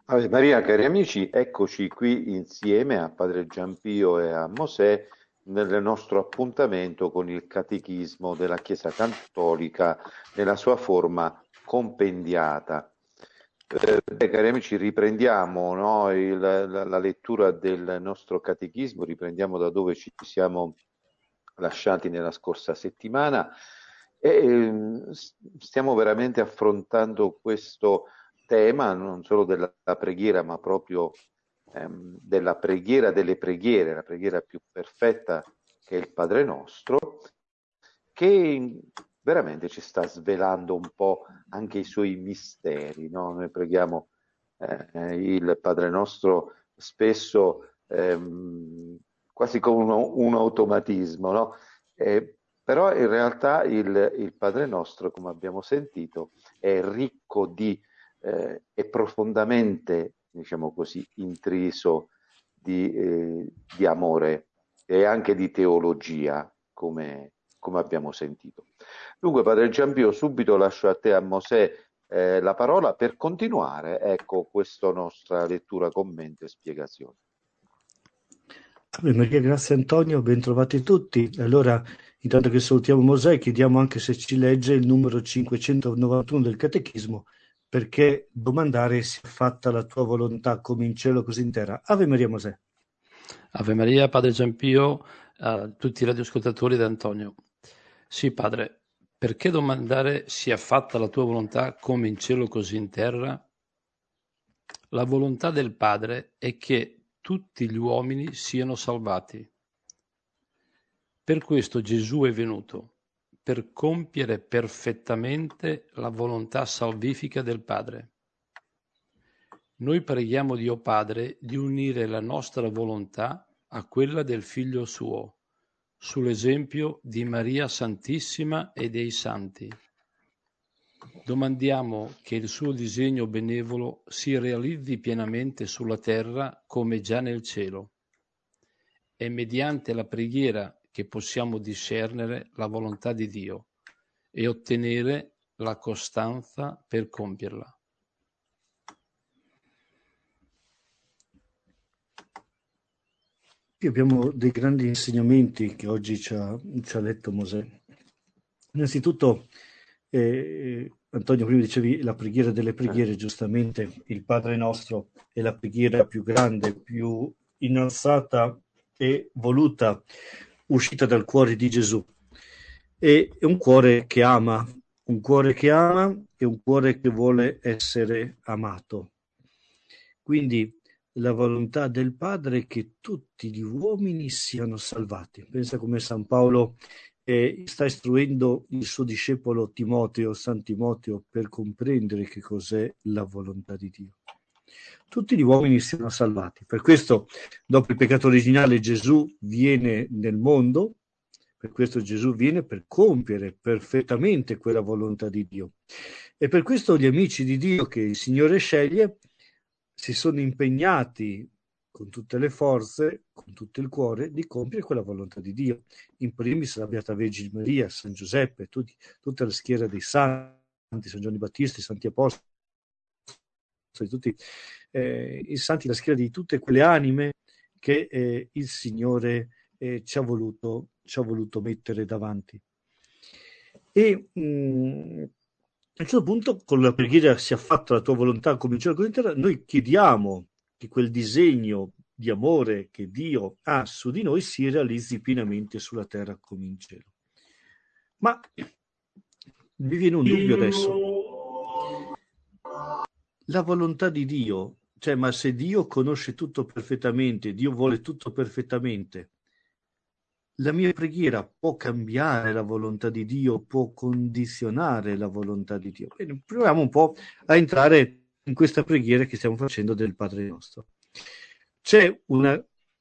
Ave Maria, cari amici, eccoci qui insieme a Padre Giampio e a Mosè nel nostro appuntamento con il Catechismo della Chiesa Cattolica nella sua forma compendiata. Cari amici, riprendiamo, no, la lettura del nostro Catechismo, riprendiamo da dove ci siamo lasciati nella scorsa settimana e stiamo veramente affrontando questo tema non solo della preghiera, ma proprio della preghiera delle preghiere, la preghiera più perfetta che è il Padre Nostro, che veramente ci sta svelando un po' anche i suoi misteri, no? Noi preghiamo il Padre Nostro spesso quasi come un automatismo, no? Però in realtà il Padre Nostro, come abbiamo sentito, è ricco è profondamente, diciamo così, intriso di amore e anche di teologia, come abbiamo sentito. Dunque, Padre Giampio, subito lascio a te, a Mosè, la parola per continuare, ecco, questa nostra lettura, commento e spiegazione. Ave Maria, grazie Antonio, ben trovati tutti. Allora, intanto che salutiamo Mosè, chiediamo anche se ci legge il numero 591 del Catechismo, perché domandare sia fatta la tua volontà come in cielo così in terra. Ave Maria Mosè. Ave Maria, Padre Giampio, a tutti i radioascoltatori da Antonio. Sì, Padre, perché domandare sia fatta la tua volontà come in cielo così in terra? La volontà del Padre è che tutti gli uomini siano salvati. Per questo Gesù è venuto, per compiere perfettamente la volontà salvifica del Padre. Noi preghiamo Dio Padre di unire la nostra volontà a quella del Figlio suo, sull'esempio di Maria Santissima e dei Santi. Domandiamo che il suo disegno benevolo si realizzi pienamente sulla terra come già nel cielo. È mediante la preghiera che possiamo discernere la volontà di Dio e ottenere la costanza per compierla. Qui abbiamo dei grandi insegnamenti che oggi ci ha letto Mosè. Innanzitutto, Antonio, prima dicevi la preghiera delle preghiere, giustamente il Padre nostro è la preghiera più grande, più innalzata e voluta, uscita dal cuore di Gesù. È un cuore che ama, un cuore che ama e un cuore che vuole essere amato. Quindi la volontà del Padre è che tutti gli uomini siano salvati. Pensa come San Paolo sta istruendo il suo discepolo Timoteo, San Timoteo, per comprendere che cos'è la volontà di Dio. Tutti gli uomini siano salvati. Per questo, dopo il peccato originale, Gesù viene nel mondo, per questo Gesù viene per compiere perfettamente quella volontà di Dio. E per questo gli amici di Dio che il Signore sceglie si sono impegnati con tutte le forze, con tutto il cuore, di compiere quella volontà di Dio. In primis la Beata Vergine Maria, San Giuseppe, tutta la schiera dei santi, San Giovanni Battista, i santi apostoli, tutti i santi, la schiera di tutte quelle anime che il Signore ci ha voluto mettere davanti. E a un certo punto, con la preghiera sia fatta la tua volontà come in cielo così in terra, noi chiediamo che quel disegno di amore che Dio ha su di noi si realizzi pienamente sulla terra come in cielo. Ma mi viene un dubbio adesso. La volontà di Dio, cioè, ma se Dio conosce tutto perfettamente, Dio vuole tutto perfettamente, la mia preghiera può cambiare la volontà di Dio, può condizionare la volontà di Dio. Bene, proviamo un po' a entrare in questa preghiera che stiamo facendo del Padre nostro. C'è un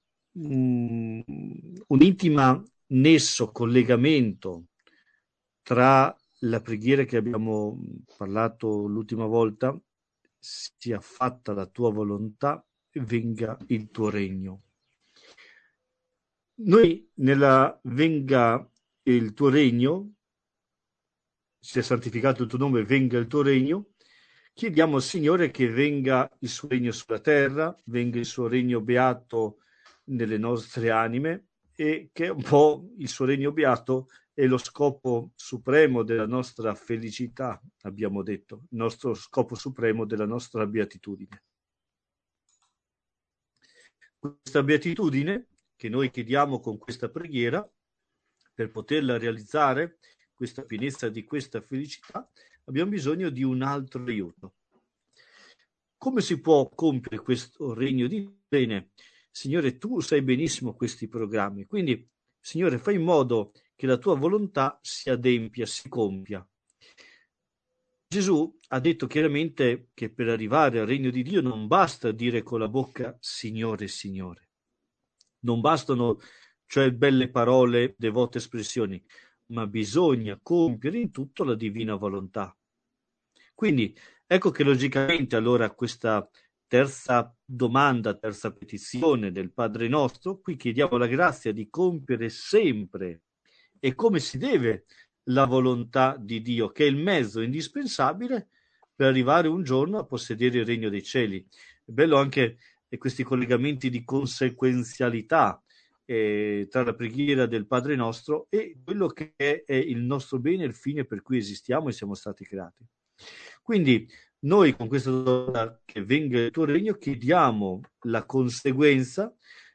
intima nesso, collegamento tra la preghiera che abbiamo parlato l'ultima volta, sia fatta la tua volontà e venga il tuo regno. Noi nella venga il tuo regno, sia santificato il tuo nome, venga il tuo regno, chiediamo al Signore che venga il suo regno sulla terra, venga il suo regno beato nelle nostre anime, e che un po' il suo regno beato è lo scopo supremo della nostra felicità, abbiamo detto, il nostro scopo supremo della nostra beatitudine. Questa beatitudine che noi chiediamo con questa preghiera, per poterla realizzare, questa pienezza di questa felicità, abbiamo bisogno di un altro aiuto. Come si può compiere questo regno di bene? Signore, tu sai benissimo questi programmi, quindi, Signore, fai in modo che la tua volontà si adempia, si compia. Gesù ha detto chiaramente che per arrivare al regno di Dio non basta dire con la bocca Signore, Signore. Non bastano, cioè, belle parole, devote espressioni, ma bisogna compiere in tutto la divina volontà. Quindi ecco che logicamente allora questa terza domanda, terza petizione del Padre nostro, qui chiediamo la grazia di compiere sempre e come si deve la volontà di Dio, che è il mezzo indispensabile per arrivare un giorno a possedere il regno dei cieli. È bello anche questi collegamenti di conseguenzialità tra la preghiera del Padre nostro e quello che è il nostro bene, il fine per cui esistiamo e siamo stati creati. Quindi noi con questa domanda, che venga il tuo regno, chiediamo la conseguenza,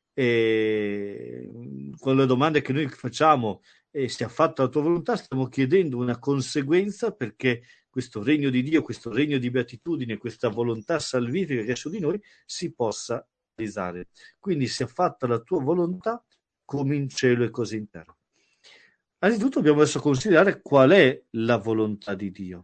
con le domande che noi facciamo, sia fatta la tua volontà, stiamo chiedendo una conseguenza perché questo regno di Dio, questo regno di beatitudine, questa volontà salvifica che è su di noi si possa realizzare. Quindi sia fatta la tua volontà come in cielo e così in terra. Anzitutto dobbiamo adesso considerare qual è la volontà di Dio.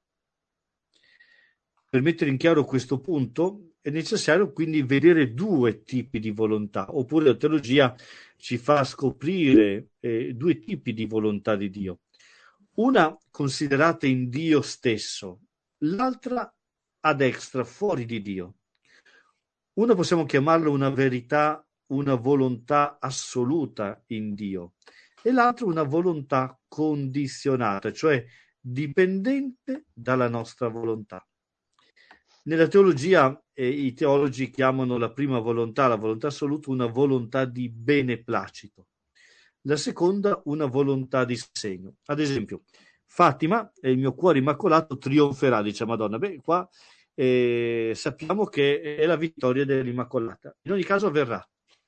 Per mettere in chiaro questo punto è necessario quindi vedere due tipi di volontà, oppure la teologia ci fa scoprire due tipi di volontà di Dio. Una considerata in Dio stesso, l'altra ad extra, fuori di Dio. Una possiamo chiamarla una verità, una volontà assoluta in Dio, e l'altra una volontà condizionata, cioè dipendente dalla nostra volontà. Nella teologia i teologi chiamano la prima volontà, la volontà assoluta, una volontà di beneplacito. La seconda una volontà di segno. Ad esempio, Fatima, il mio cuore immacolato trionferà, dice Madonna. Beh, qua sappiamo che è la vittoria dell'Immacolata. In ogni caso avverrà.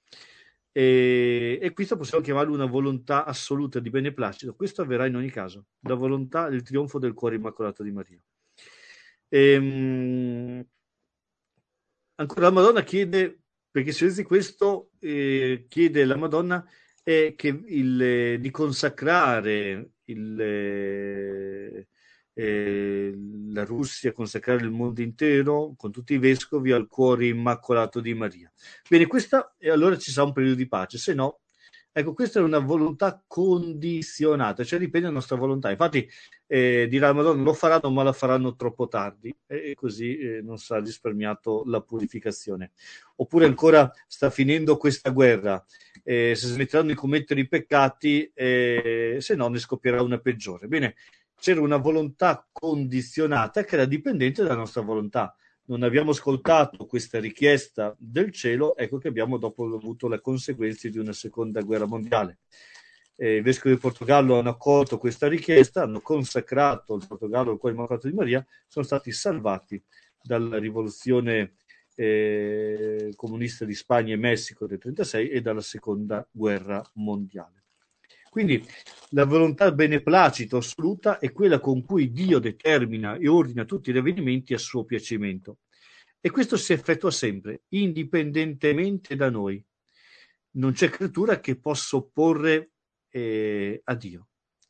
E questo possiamo chiamarlo una volontà assoluta di beneplacito. Questo avverrà in ogni caso, la volontà, il trionfo del cuore immacolato di Maria. Ancora la Madonna chiede, perché se di questo chiede la Madonna di consacrare la Russia, consacrare il mondo intero con tutti i vescovi al cuore immacolato di Maria. Bene, questa, e allora ci sarà un periodo di pace, se no, ecco, questa è una volontà condizionata, cioè dipende dalla nostra volontà. Infatti dirà la Madonna, lo faranno ma la faranno troppo tardi, e così non sarà risparmiato la purificazione. Oppure ancora sta finendo questa guerra, se smetteranno di commettere i peccati, se no ne scoppierà una peggiore. Bene, c'era una volontà condizionata che era dipendente dalla nostra volontà. Non abbiamo ascoltato questa richiesta del cielo, ecco che abbiamo dopo avuto le conseguenze di una seconda guerra mondiale. I vescovi del Portogallo hanno accolto questa richiesta, hanno consacrato il Portogallo al cuore immacolato di Maria, sono stati salvati dalla rivoluzione comunista di Spagna e Messico del 1936 e dalla seconda guerra mondiale. Quindi la volontà beneplacito assoluta è quella con cui Dio determina e ordina tutti gli avvenimenti a suo piacimento. E questo si effettua sempre, indipendentemente da noi. Non c'è creatura che possa opporre a Dio.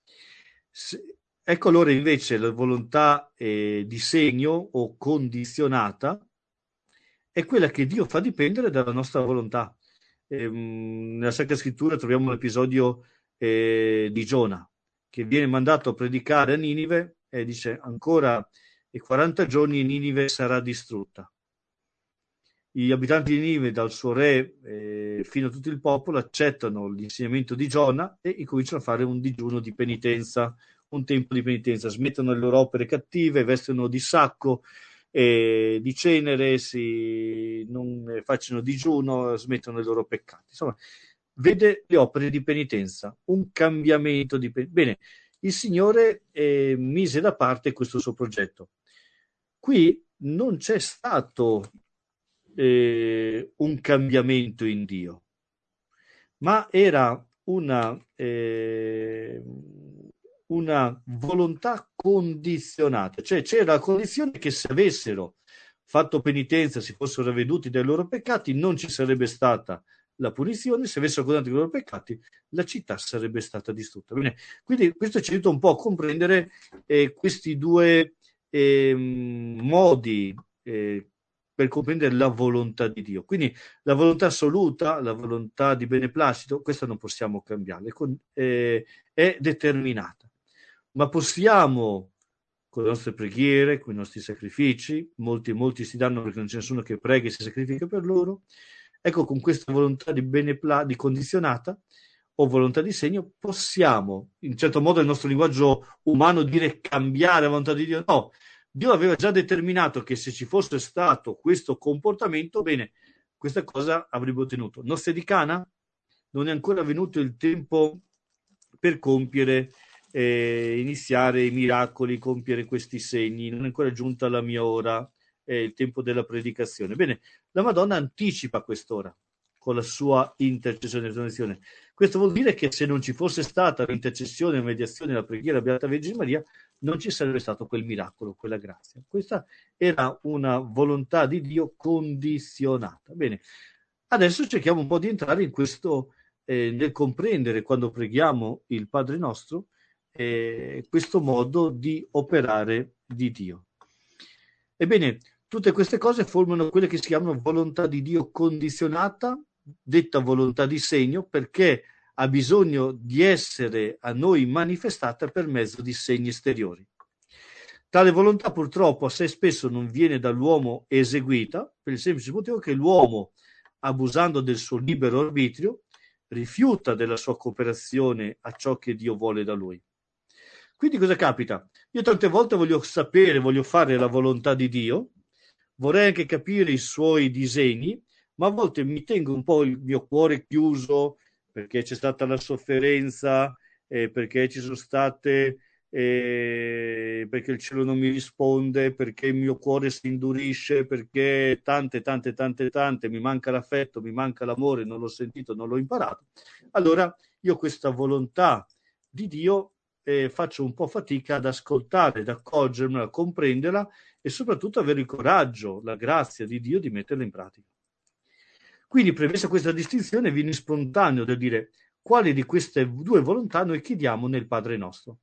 Ecco allora invece la volontà di segno o condizionata è quella che Dio fa dipendere dalla nostra volontà. Nella Sacra Scrittura troviamo l'episodio di Giona, che viene mandato a predicare a Ninive e dice ancora 40 giorni e Ninive sarà distrutta. Gli abitanti di Ninive, dal suo re fino a tutto il popolo, accettano l'insegnamento di Giona e incominciano a fare un digiuno di penitenza, un tempo di penitenza, smettono le loro opere cattive, vestono di sacco, di cenere, non facciano digiuno, smettono i loro peccati. Insomma, vede le opere di penitenza, un cambiamento di bene, il Signore mise da parte questo suo progetto. Qui non c'è stato un cambiamento in Dio, ma era una volontà condizionata, cioè c'era la condizione che se avessero fatto penitenza, si fossero ravveduti dai loro peccati, non ci sarebbe stata la punizione, se avessero condannato i loro peccati, la città sarebbe stata distrutta. Bene, quindi questo ci aiuta un po' a comprendere questi due modi per comprendere la volontà di Dio. Quindi la volontà assoluta, la volontà di beneplacito, questa non possiamo cambiarla, è determinata. Ma possiamo, con le nostre preghiere, con i nostri sacrifici, molti si danno perché non c'è nessuno che preghi e si sacrifica per loro, ecco, con questa volontà di condizionata o volontà di segno, possiamo, in certo modo, il nostro linguaggio umano, dire cambiare la volontà di Dio. No, Dio aveva già determinato che se ci fosse stato questo comportamento, bene, questa cosa avrebbe ottenuto. Nostra di Cana non è ancora venuto il tempo per compiere, iniziare i miracoli, compiere questi segni, non è ancora giunta la mia ora, il tempo della predicazione. Bene, la Madonna anticipa quest'ora con la sua intercessione e donazione. Questo vuol dire che se non ci fosse stata l'intercessione, la mediazione, la preghiera della Beata Vergine Maria, non ci sarebbe stato quel miracolo, quella grazia. Questa era una volontà di Dio condizionata. Bene, adesso cerchiamo un po' di entrare in questo, nel comprendere quando preghiamo il Padre nostro, questo modo di operare di Dio. Ebbene, tutte queste cose formano quelle che si chiamano volontà di Dio condizionata, detta volontà di segno, perché ha bisogno di essere a noi manifestata per mezzo di segni esteriori. Tale volontà purtroppo assai spesso non viene dall'uomo eseguita, per il semplice motivo che l'uomo, abusando del suo libero arbitrio, rifiuta della sua cooperazione a ciò che Dio vuole da lui. Quindi cosa capita? Io tante volte voglio sapere, voglio fare la volontà di Dio, vorrei anche capire i suoi disegni, ma a volte mi tengo un po' il mio cuore chiuso perché c'è stata la sofferenza, perché ci sono state, perché il cielo non mi risponde, perché il mio cuore si indurisce, perché tante, mi manca l'affetto, mi manca l'amore, non l'ho sentito, non l'ho imparato. Allora io questa volontà di Dio faccio un po' fatica ad ascoltare, ad accorgermela, a comprenderla e soprattutto avere il coraggio, la grazia di Dio di metterla in pratica. Quindi, premessa questa distinzione, viene spontaneo da dire quali di queste due volontà noi chiediamo nel Padre nostro.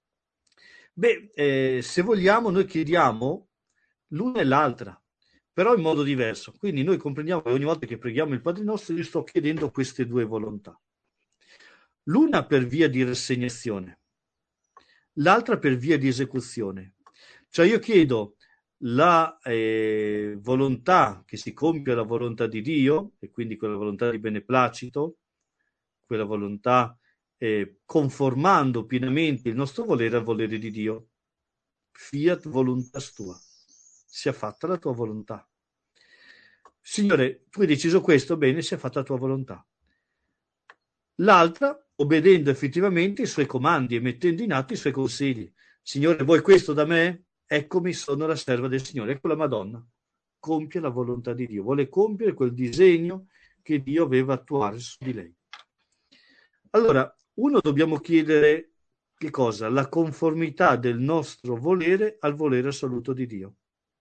Beh, se vogliamo, noi chiediamo l'una e l'altra, però in modo diverso. Quindi noi comprendiamo che ogni volta che preghiamo il Padre nostro, io sto chiedendo queste due volontà. L'una per via di rassegnazione, l'altra per via di esecuzione. Cioè io chiedo la volontà che si compia la volontà di Dio, e quindi quella volontà di beneplacito, quella volontà conformando pienamente il nostro volere al volere di Dio. Fiat voluntas tua, sia fatta la tua volontà. Signore, tu hai deciso questo, bene, sia fatta la tua volontà. L'altra, obbedendo effettivamente ai suoi comandi e mettendo in atto i suoi consigli. Signore, vuoi questo da me? Eccomi, sono la serva del Signore. Ecco la Madonna, compie la volontà di Dio, vuole compiere quel disegno che Dio aveva attuare su di lei. Allora, uno, dobbiamo chiedere che cosa? La conformità del nostro volere al volere assoluto di Dio.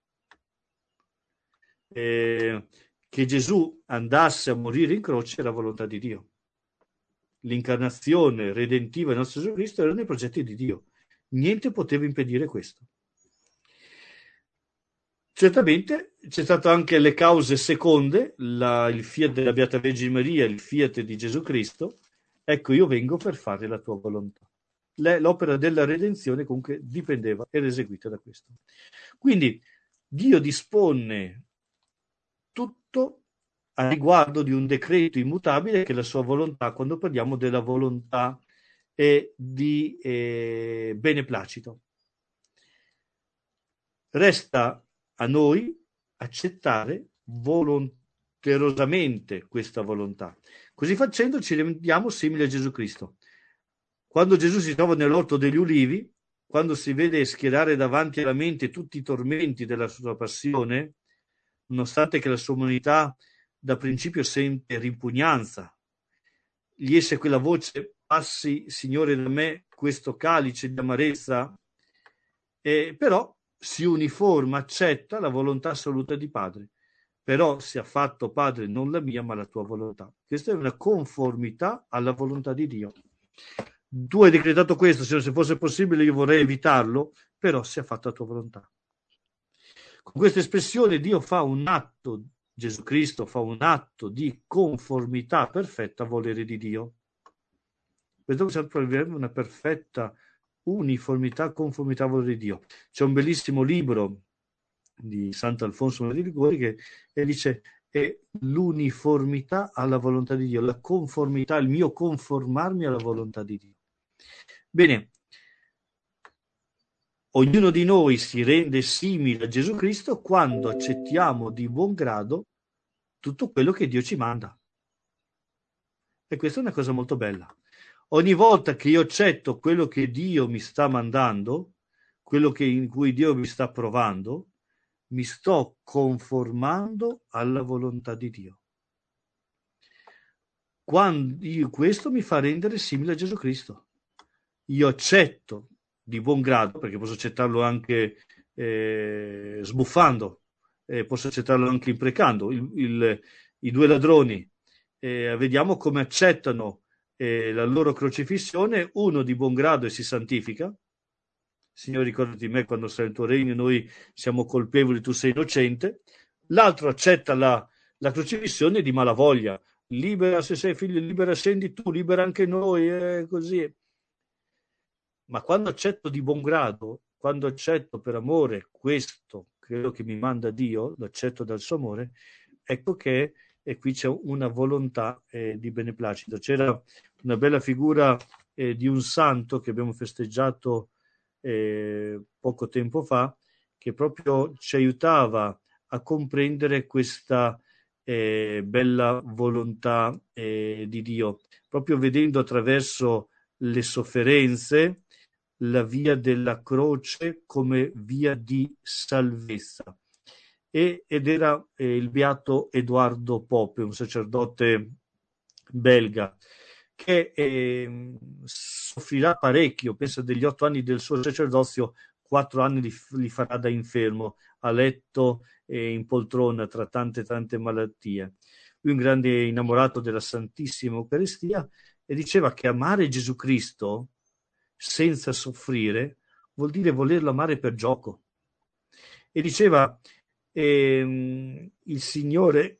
Che Gesù andasse a morire in croce era volontà di Dio. L'incarnazione redentiva del nostro Gesù Cristo era nei progetti di Dio. Niente poteva impedire questo. Certamente c'è stato anche le cause seconde, il fiat della Beata Vergine Maria, il fiat di Gesù Cristo. Ecco, io vengo per fare la tua volontà. L'opera della redenzione comunque dipendeva, era eseguita da questo. Quindi Dio dispone tutto a riguardo di un decreto immutabile che è la sua volontà, quando parliamo della volontà di beneplacito. Resta a noi accettare volonterosamente questa volontà. Così facendo ci rendiamo simili a Gesù Cristo. Quando Gesù si trova nell'orto degli ulivi, quando si vede schierare davanti alla mente tutti i tormenti della sua passione, nonostante che la sua umanità da principio sente ripugnanza, gli esce quella voce: passi, Signore, da me questo calice di amarezza, però si uniforma, accetta la volontà assoluta di Padre. Però sia fatto, Padre, non la mia ma la tua volontà. Questa è una conformità alla volontà di Dio. Tu hai decretato questo, se fosse possibile io vorrei evitarlo, però sia fatta la tua volontà. Con questa espressione Dio fa un atto, Gesù Cristo fa un atto di conformità perfetta al volere di Dio. Questo serve una perfetta uniformità, conformità al volere di Dio. C'è un bellissimo libro di Sant'Alfonso Maria di Liguori che dice: è l'uniformità alla volontà di Dio, la conformità, il mio conformarmi alla volontà di Dio. Bene, ognuno di noi si rende simile a Gesù Cristo quando accettiamo di buon grado tutto quello che Dio ci manda. E questa è una cosa molto bella. Ogni volta che io accetto quello che Dio mi sta mandando, quello in cui Dio mi sta provando, mi sto conformando alla volontà di Dio. Questo mi fa rendere simile a Gesù Cristo. Io accetto di buon grado, perché posso accettarlo anche sbuffando, posso accettarlo anche imprecando. I due ladroni, vediamo come accettano la loro crocifissione, uno di buon grado e si santifica. Signore, ricordati di me quando sei nel tuo regno, noi siamo colpevoli, tu sei innocente. L'altro accetta la crocifissione di malavoglia. Libera, se sei figlio, libera, scendi tu, libera anche noi, così. Ma quando accetto di buon grado, quando accetto per amore questo, quello che mi manda Dio, lo accetto dal suo amore, ecco che qui c'è una volontà di beneplacito. C'era una bella figura di un santo che abbiamo festeggiato poco tempo fa, che proprio ci aiutava a comprendere questa bella volontà di Dio, proprio vedendo attraverso le sofferenze la via della croce come via di salvezza. Ed era il beato Edoardo Poppe, un sacerdote belga, che soffrirà parecchio, penso degli 8 anni del suo sacerdozio, 4 anni li farà da infermo, a letto e in poltrona tra tante malattie. Lui un grande innamorato della Santissima Eucaristia, e diceva che amare Gesù Cristo senza soffrire vuol dire volerlo amare per gioco. E diceva il Signore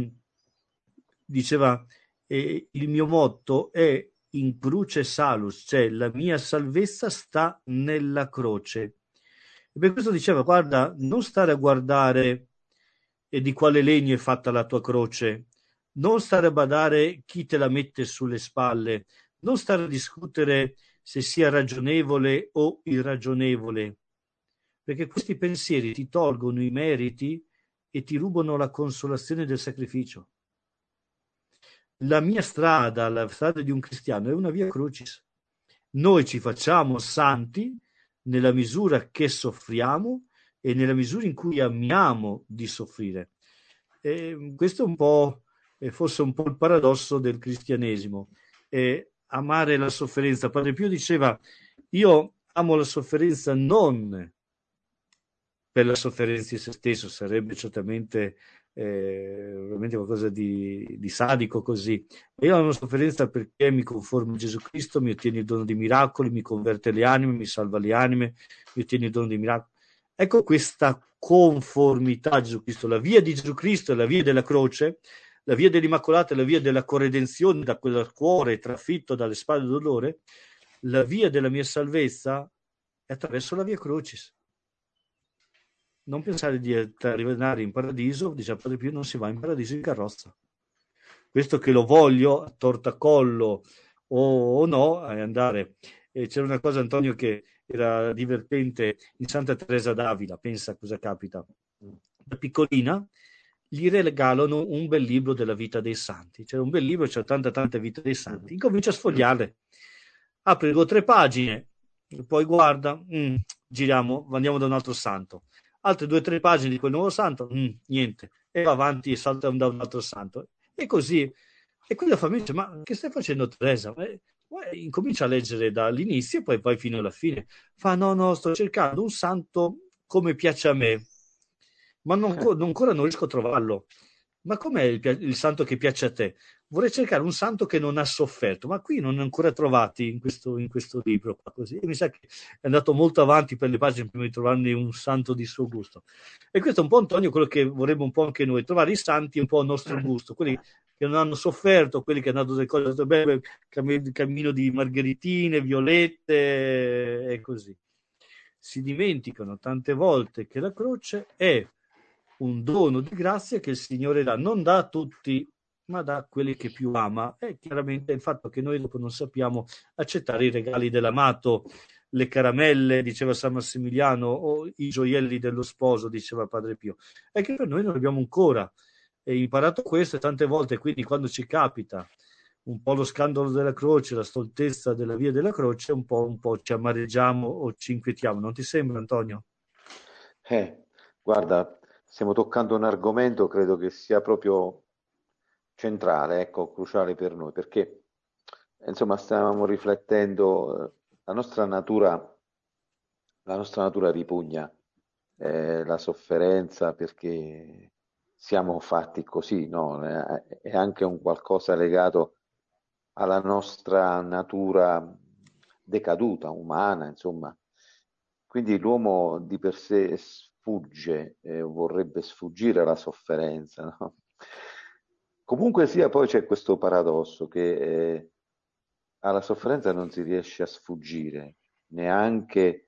diceva il mio motto è in cruce salus, cioè la mia salvezza sta nella croce. E per questo diceva: guarda, non stare a guardare di quale legno è fatta la tua croce, non stare a badare chi te la mette sulle spalle, non stare a discutere se sia ragionevole o irragionevole, perché questi pensieri ti tolgono i meriti e ti rubano la consolazione del sacrificio. La mia strada, la strada di un cristiano, è una via crucis. Noi ci facciamo santi nella misura che soffriamo e nella misura in cui amiamo di soffrire. E questo è un po', forse un po' il paradosso del cristianesimo. Amare la sofferenza. Padre Pio diceva: io amo la sofferenza non per la sofferenza in se stesso, sarebbe certamente veramente qualcosa di sadico così. Io amo la sofferenza perché mi conformo a Gesù Cristo, mi ottiene il dono di miracoli, mi converte le anime, mi salva le anime, mi ottiene il dono di miracoli. Ecco questa conformità a Gesù Cristo. La via di Gesù Cristo è la via della croce, la via dell'Immacolata è la via della corredenzione da quel cuore trafitto dalle spade del dolore. La via della mia salvezza è attraverso la via crucis. Non pensare di arrivare in paradiso, dice Padre Pio, non si va in paradiso in carrozza. Questo che lo voglio a tortacollo o no, è andare. E c'era una cosa, Antonio, che era divertente in Santa Teresa d'Avila, pensa cosa capita. da piccolina, gli regalano un bel libro della vita dei santi. C'è un bel libro, c'è tante vite dei santi. Incomincia a sfogliarle, apre 2 o 3 pagine, poi guarda, giriamo, andiamo da un altro santo. Altre 2 o 3 pagine di quel nuovo santo, niente. E va avanti e salta da un altro santo. E così. E quindi la famiglia dice, ma che stai facendo, Teresa? Incomincia a leggere dall'inizio e poi vai fino alla fine. Fa, no, sto cercando un santo come piace a me, ma ancora non riesco a trovarlo. Ma com'è il santo che piace a te? Vorrei cercare un santo che non ha sofferto, ma qui non ne ho ancora trovati in questo libro. Così. E mi sa che è andato molto avanti per le pagine prima di trovarne un santo di suo gusto. E questo è un po', Antonio, quello che vorremmo un po' anche noi, trovare i santi un po' a nostro gusto, quelli che non hanno sofferto, quelli che hanno dato delle cose belle, cammino di margheritine, violette e così. Si dimenticano tante volte che la croce è un dono di grazia che il Signore dà, non dà a tutti, ma dà quelli che più ama. E chiaramente il fatto che noi dopo non sappiamo accettare i regali dell'amato, le caramelle, diceva San Massimiliano, o i gioielli dello sposo, diceva Padre Pio, è che per noi non abbiamo ancora imparato questo, e tante volte quindi quando ci capita un po' lo scandalo della croce, la stoltezza della via della croce, un po' ci amareggiamo o ci inquietiamo. Non ti sembra, Antonio? Guarda, stiamo toccando un argomento, credo che sia proprio centrale, ecco, cruciale per noi, perché insomma stavamo riflettendo, la nostra natura ripugna la sofferenza perché siamo fatti così, no? È anche un qualcosa legato alla nostra natura decaduta, umana, insomma. Quindi l'uomo di per sé sfugge, vorrebbe sfuggire alla sofferenza, no? Comunque sia, poi c'è questo paradosso che alla sofferenza non si riesce a sfuggire, neanche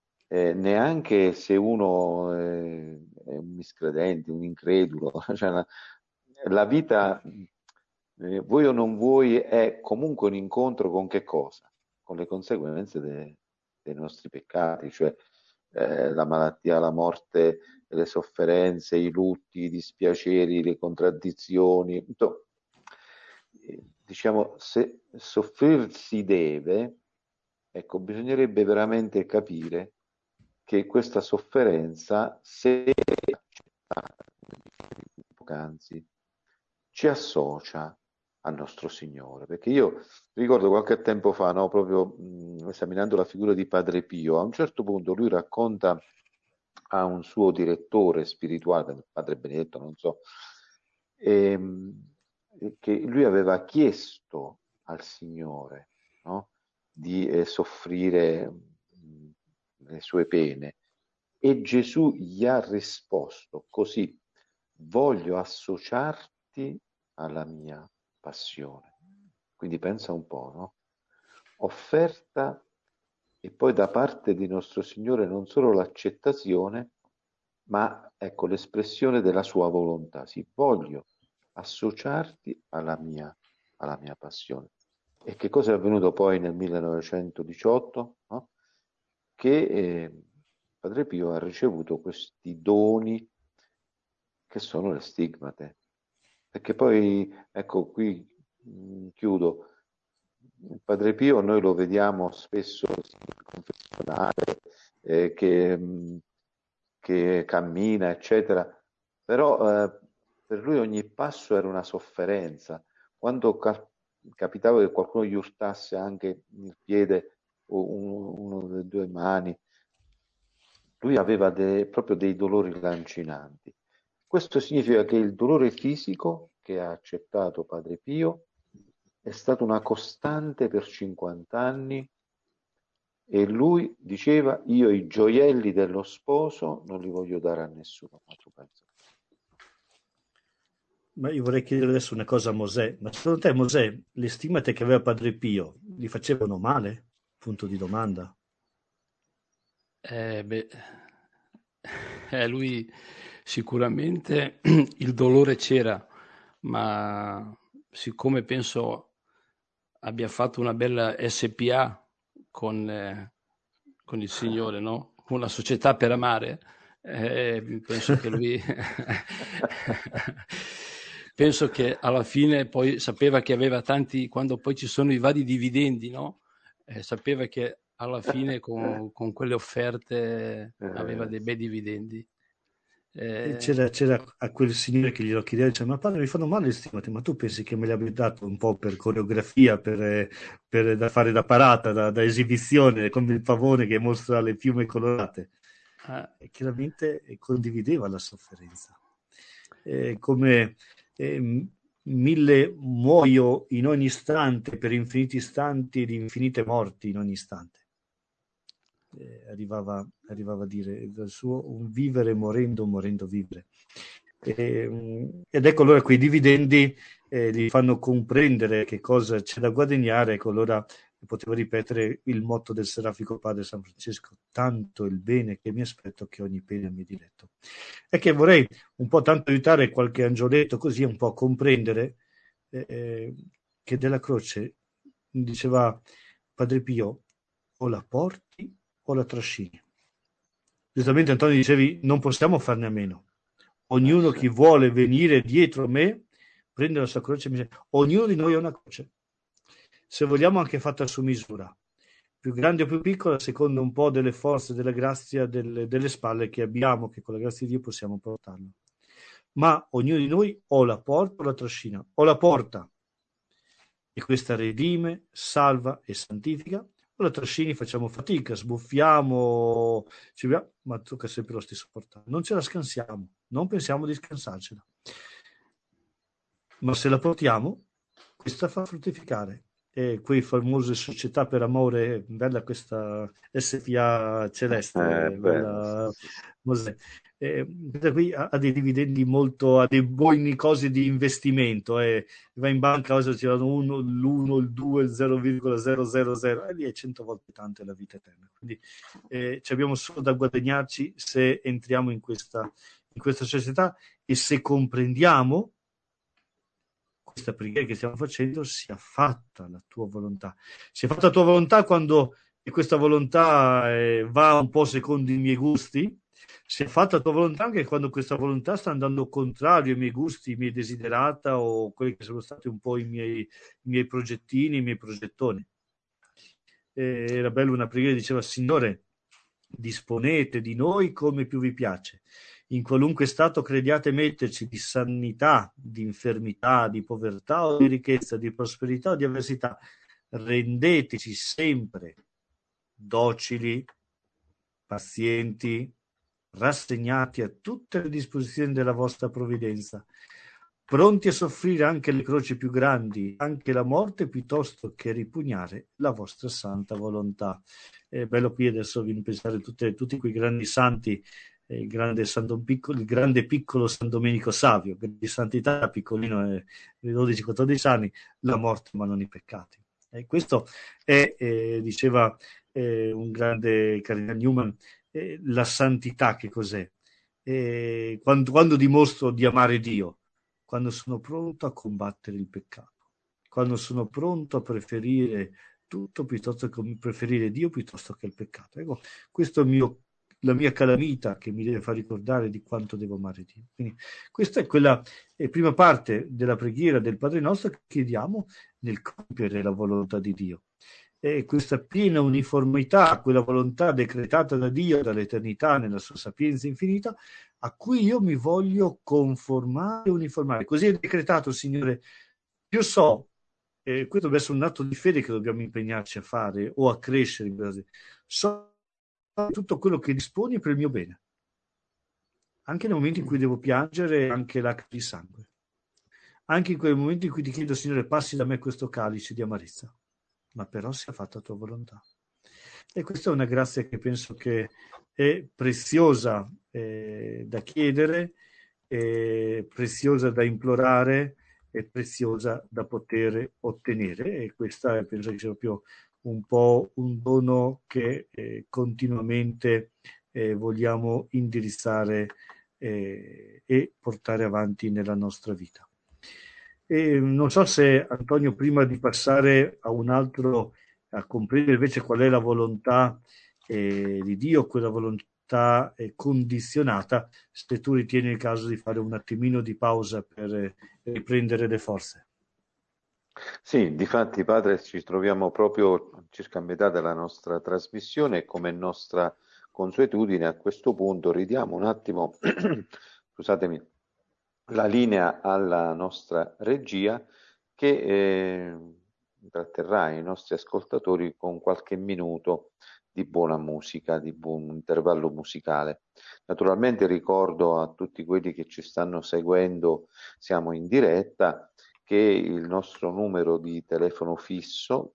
se uno è un miscredente, un incredulo. Cioè, la vita, vuoi o non vuoi, è comunque un incontro con che cosa? Con le conseguenze dei nostri peccati, cioè la malattia, la morte, le sofferenze, i lutti, i dispiaceri, le contraddizioni. Diciamo, se soffrir si deve, ecco, bisognerebbe veramente capire che questa sofferenza, se accettata, poc'anzi, ci associa al nostro Signore. Perché io ricordo qualche tempo fa, no, proprio esaminando la figura di Padre Pio, a un certo punto lui racconta a un suo direttore spirituale, Padre Benedetto, non so, che lui aveva chiesto al Signore, no, di soffrire le sue pene, e Gesù gli ha risposto così: voglio associarti alla mia passione. Quindi pensa un po', no? Offerta, e poi da parte di nostro Signore non solo l'accettazione, ma ecco l'espressione della sua volontà. Sì, voglio associarti alla mia passione. E che cosa è avvenuto poi nel 1918? No? Che Padre Pio ha ricevuto questi doni che sono le stigmate. Perché poi, ecco, qui chiudo, Padre Pio noi lo vediamo spesso nel confessionale, che cammina, eccetera, però per lui ogni passo era una sofferenza. Quando capitava che qualcuno gli urtasse anche il piede o uno delle due mani, lui aveva proprio dei dolori lancinanti. Questo significa che il dolore fisico che ha accettato Padre Pio è stata una costante per 50 anni, e lui diceva: io i gioielli dello sposo non li voglio dare a nessuno. Ma tu pensa? Ma io vorrei chiedere adesso una cosa a Mosè. Ma secondo te, Mosè, le stigmate che aveva Padre Pio gli facevano male? Punto di domanda. Lui sicuramente il dolore c'era, ma siccome penso abbia fatto una bella SPA con il Signore, no? Con la Società per Amare, penso che lui penso che alla fine poi sapeva che aveva tanti, quando poi ci sono i vari dividendi, no? Sapeva che alla fine con quelle offerte aveva dei bei dividendi. C'era a quel signore che glielo chiedeva, dice, ma padre, mi fanno male le stimate, ma tu pensi che me le abbia dato un po' per coreografia, da fare da parata, da esibizione, come il pavone che mostra le piume colorate? E chiaramente condivideva la sofferenza. Come 1000 muoio in ogni istante per infiniti istanti di infinite morti in ogni istante. Arrivava a dire dal suo un vivere morendo, morendo vivere. Ed ecco allora quei dividendi li fanno comprendere che cosa c'è da guadagnare. Ecco allora potevo ripetere il motto del Serafico Padre San Francesco: tanto il bene che mi aspetto che ogni pena mi diletto. E che vorrei un po' tanto aiutare qualche angioletto così un po' a comprendere che della croce, diceva Padre Pio, o la porti o la trascini. Giustamente Antonio dicevi, non possiamo farne a meno. Ognuno chi vuole venire dietro me prende la sua croce. Ognuno di noi ha una croce, se vogliamo anche fatta su misura, più grande o più piccola, secondo un po' delle forze, della grazia, delle spalle che abbiamo, che con la grazia di Dio possiamo portarlo. Ma ognuno di noi o la porta o la trascina, o la porta e questa redime, salva e santifica, o la trascini, facciamo fatica, sbuffiamo, ma tocca sempre lo stesso portare. Non ce la scansiamo, non pensiamo di scansarcela, ma se la portiamo, questa fa fruttificare. E quei famose società per amore, bella questa SPA celeste, bella Mosè. Questa qui ha dei dividendi molto, ha dei buoni cosi di investimento, va in banca, oggi ci danno l'1, il 2, il 0,000 e lì è 100 volte tanto, è la vita eterna. Quindi ci abbiamo solo da guadagnarci se entriamo in questa società e se comprendiamo questa preghiera che stiamo facendo: sia fatta la tua volontà. Sia fatta la tua volontà quando questa volontà va un po' secondo i miei gusti. Sia fatta la tua volontà anche quando questa volontà sta andando contrario ai miei gusti, i miei desiderata o quelli che sono stati un po' i miei progettini, i miei progettoni. Era bello una preghiera, diceva: Signore, disponete di noi come più vi piace. In qualunque stato crediate metterci, di sanità, di infermità, di povertà o di ricchezza, di prosperità o di avversità, rendeteci sempre docili, pazienti, rassegnati a tutte le disposizioni della vostra provvidenza, pronti a soffrire anche le croci più grandi, anche la morte, piuttosto che ripugnare la vostra santa volontà. È bello qui adesso vi pensare tutti quei grandi santi, il grande piccolo San Domenico Savio, che di santità piccolino, 12-14 anni, la morte ma non i peccati. Questo è, diceva un grande Cardinale Newman, la santità che cos'è? Quando dimostro di amare Dio, quando sono pronto a combattere il peccato, quando sono pronto a preferire tutto piuttosto che preferire Dio piuttosto che il peccato. Ecco, questo è la mia calamita che mi deve far ricordare di quanto devo amare Dio. Quindi questa è quella prima parte della preghiera del Padre Nostro che chiediamo nel compiere la volontà di Dio. E questa piena uniformità, quella volontà decretata da Dio dall'eternità nella sua sapienza infinita, a cui io mi voglio conformare e uniformare. Così è decretato, Signore. Io so, questo deve essere un atto di fede che dobbiamo impegnarci a fare o a crescere. So tutto quello che disponi per il mio bene, anche nei momenti in cui devo piangere anche lacrime di sangue, anche in quei momenti in cui ti chiedo, Signore, passi da me questo calice di amarezza, ma però sia fatta la tua volontà. E questa è una grazia che penso che è preziosa da chiedere, preziosa da implorare e preziosa da poter ottenere. E questa penso che sia proprio un po' un dono che continuamente vogliamo indirizzare e portare avanti nella nostra vita. E non so se, Antonio, prima di passare a un altro, a comprendere invece qual è la volontà di Dio, quella volontà volontà condizionata, se tu ritieni il caso di fare un attimino di pausa per riprendere le forze. Sì, difatti padre ci troviamo proprio circa a metà della nostra trasmissione e come nostra consuetudine a questo punto ridiamo un attimo, scusatemi, la linea alla nostra regia che intratterrà i nostri ascoltatori con qualche minuto di buona musica, di buon intervallo musicale. Naturalmente ricordo a tutti quelli che ci stanno seguendo, siamo in diretta, che il nostro numero di telefono fisso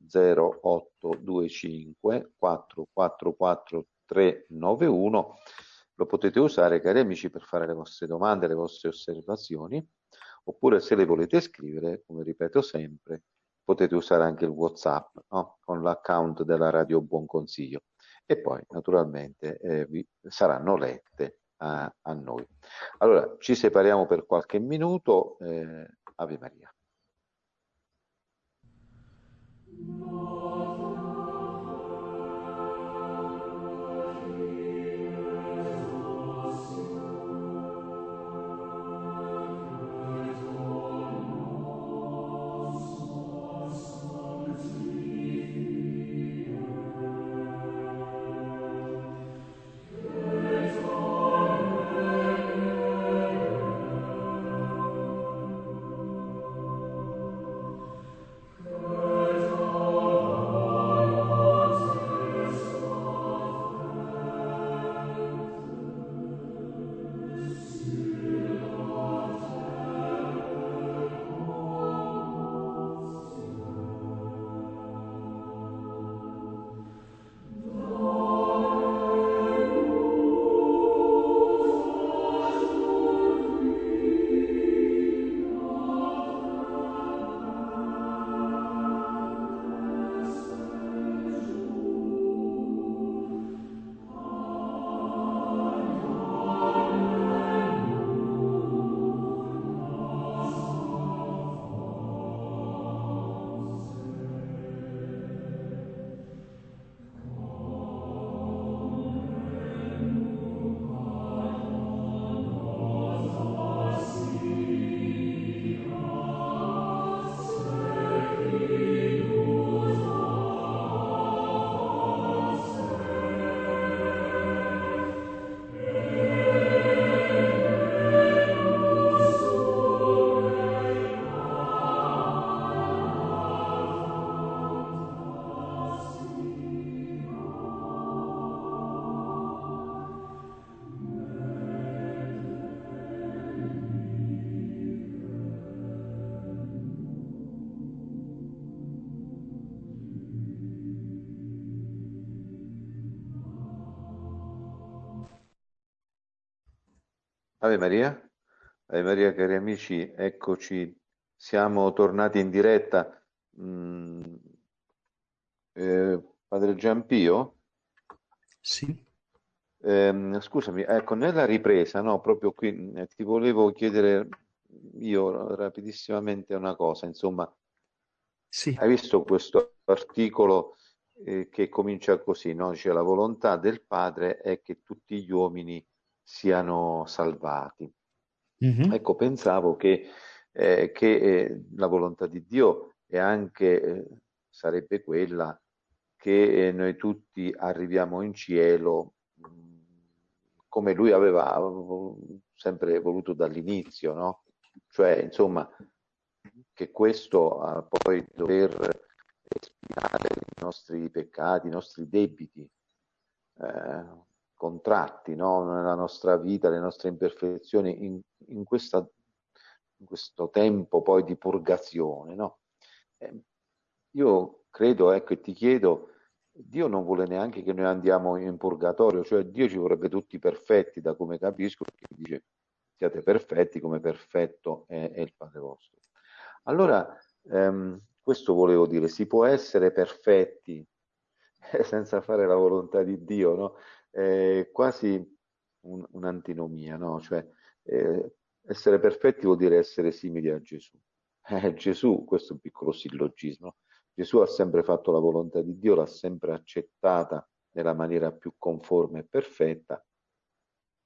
0825 444 391 lo potete usare, cari amici, per fare le vostre domande, le vostre osservazioni, oppure se le volete scrivere, come ripeto sempre, potete usare anche il WhatsApp, no? Con l'account della Radio Buon Consiglio. E poi, naturalmente, vi saranno lette a noi. Allora, ci separiamo per qualche minuto. Ave Maria. Ave Maria, Ave Maria cari amici, eccoci, siamo tornati in diretta. Mm, Padre Giampio? Sì. Scusami, ecco, nella ripresa, no, proprio qui ti volevo chiedere io rapidissimamente una cosa, insomma, Sì. hai visto questo articolo che comincia così, no? Dice la volontà del Padre è che tutti gli uomini siano salvati. Mhm. Ecco, pensavo che la volontà di Dio è anche, sarebbe quella che noi tutti arriviamo in cielo come lui aveva sempre voluto dall'inizio, no? Cioè, insomma, che questo poi dover espiare i nostri peccati, i nostri debiti, eh, contratti, no? Nella nostra vita, le nostre imperfezioni in questo tempo poi di purgazione, no? Io credo, ecco, e ti chiedo, Dio non vuole neanche che noi andiamo in purgatorio, cioè Dio ci vorrebbe tutti perfetti, da come capisco, perché dice siate perfetti come perfetto è il Padre vostro. Allora, questo volevo dire, si può essere perfetti senza fare la volontà di Dio, no? Quasi un'antinomia, no? Cioè, essere perfetti vuol dire essere simili a Gesù. Gesù, questo è un piccolo sillogismo, Gesù ha sempre fatto la volontà di Dio, l'ha sempre accettata nella maniera più conforme e perfetta,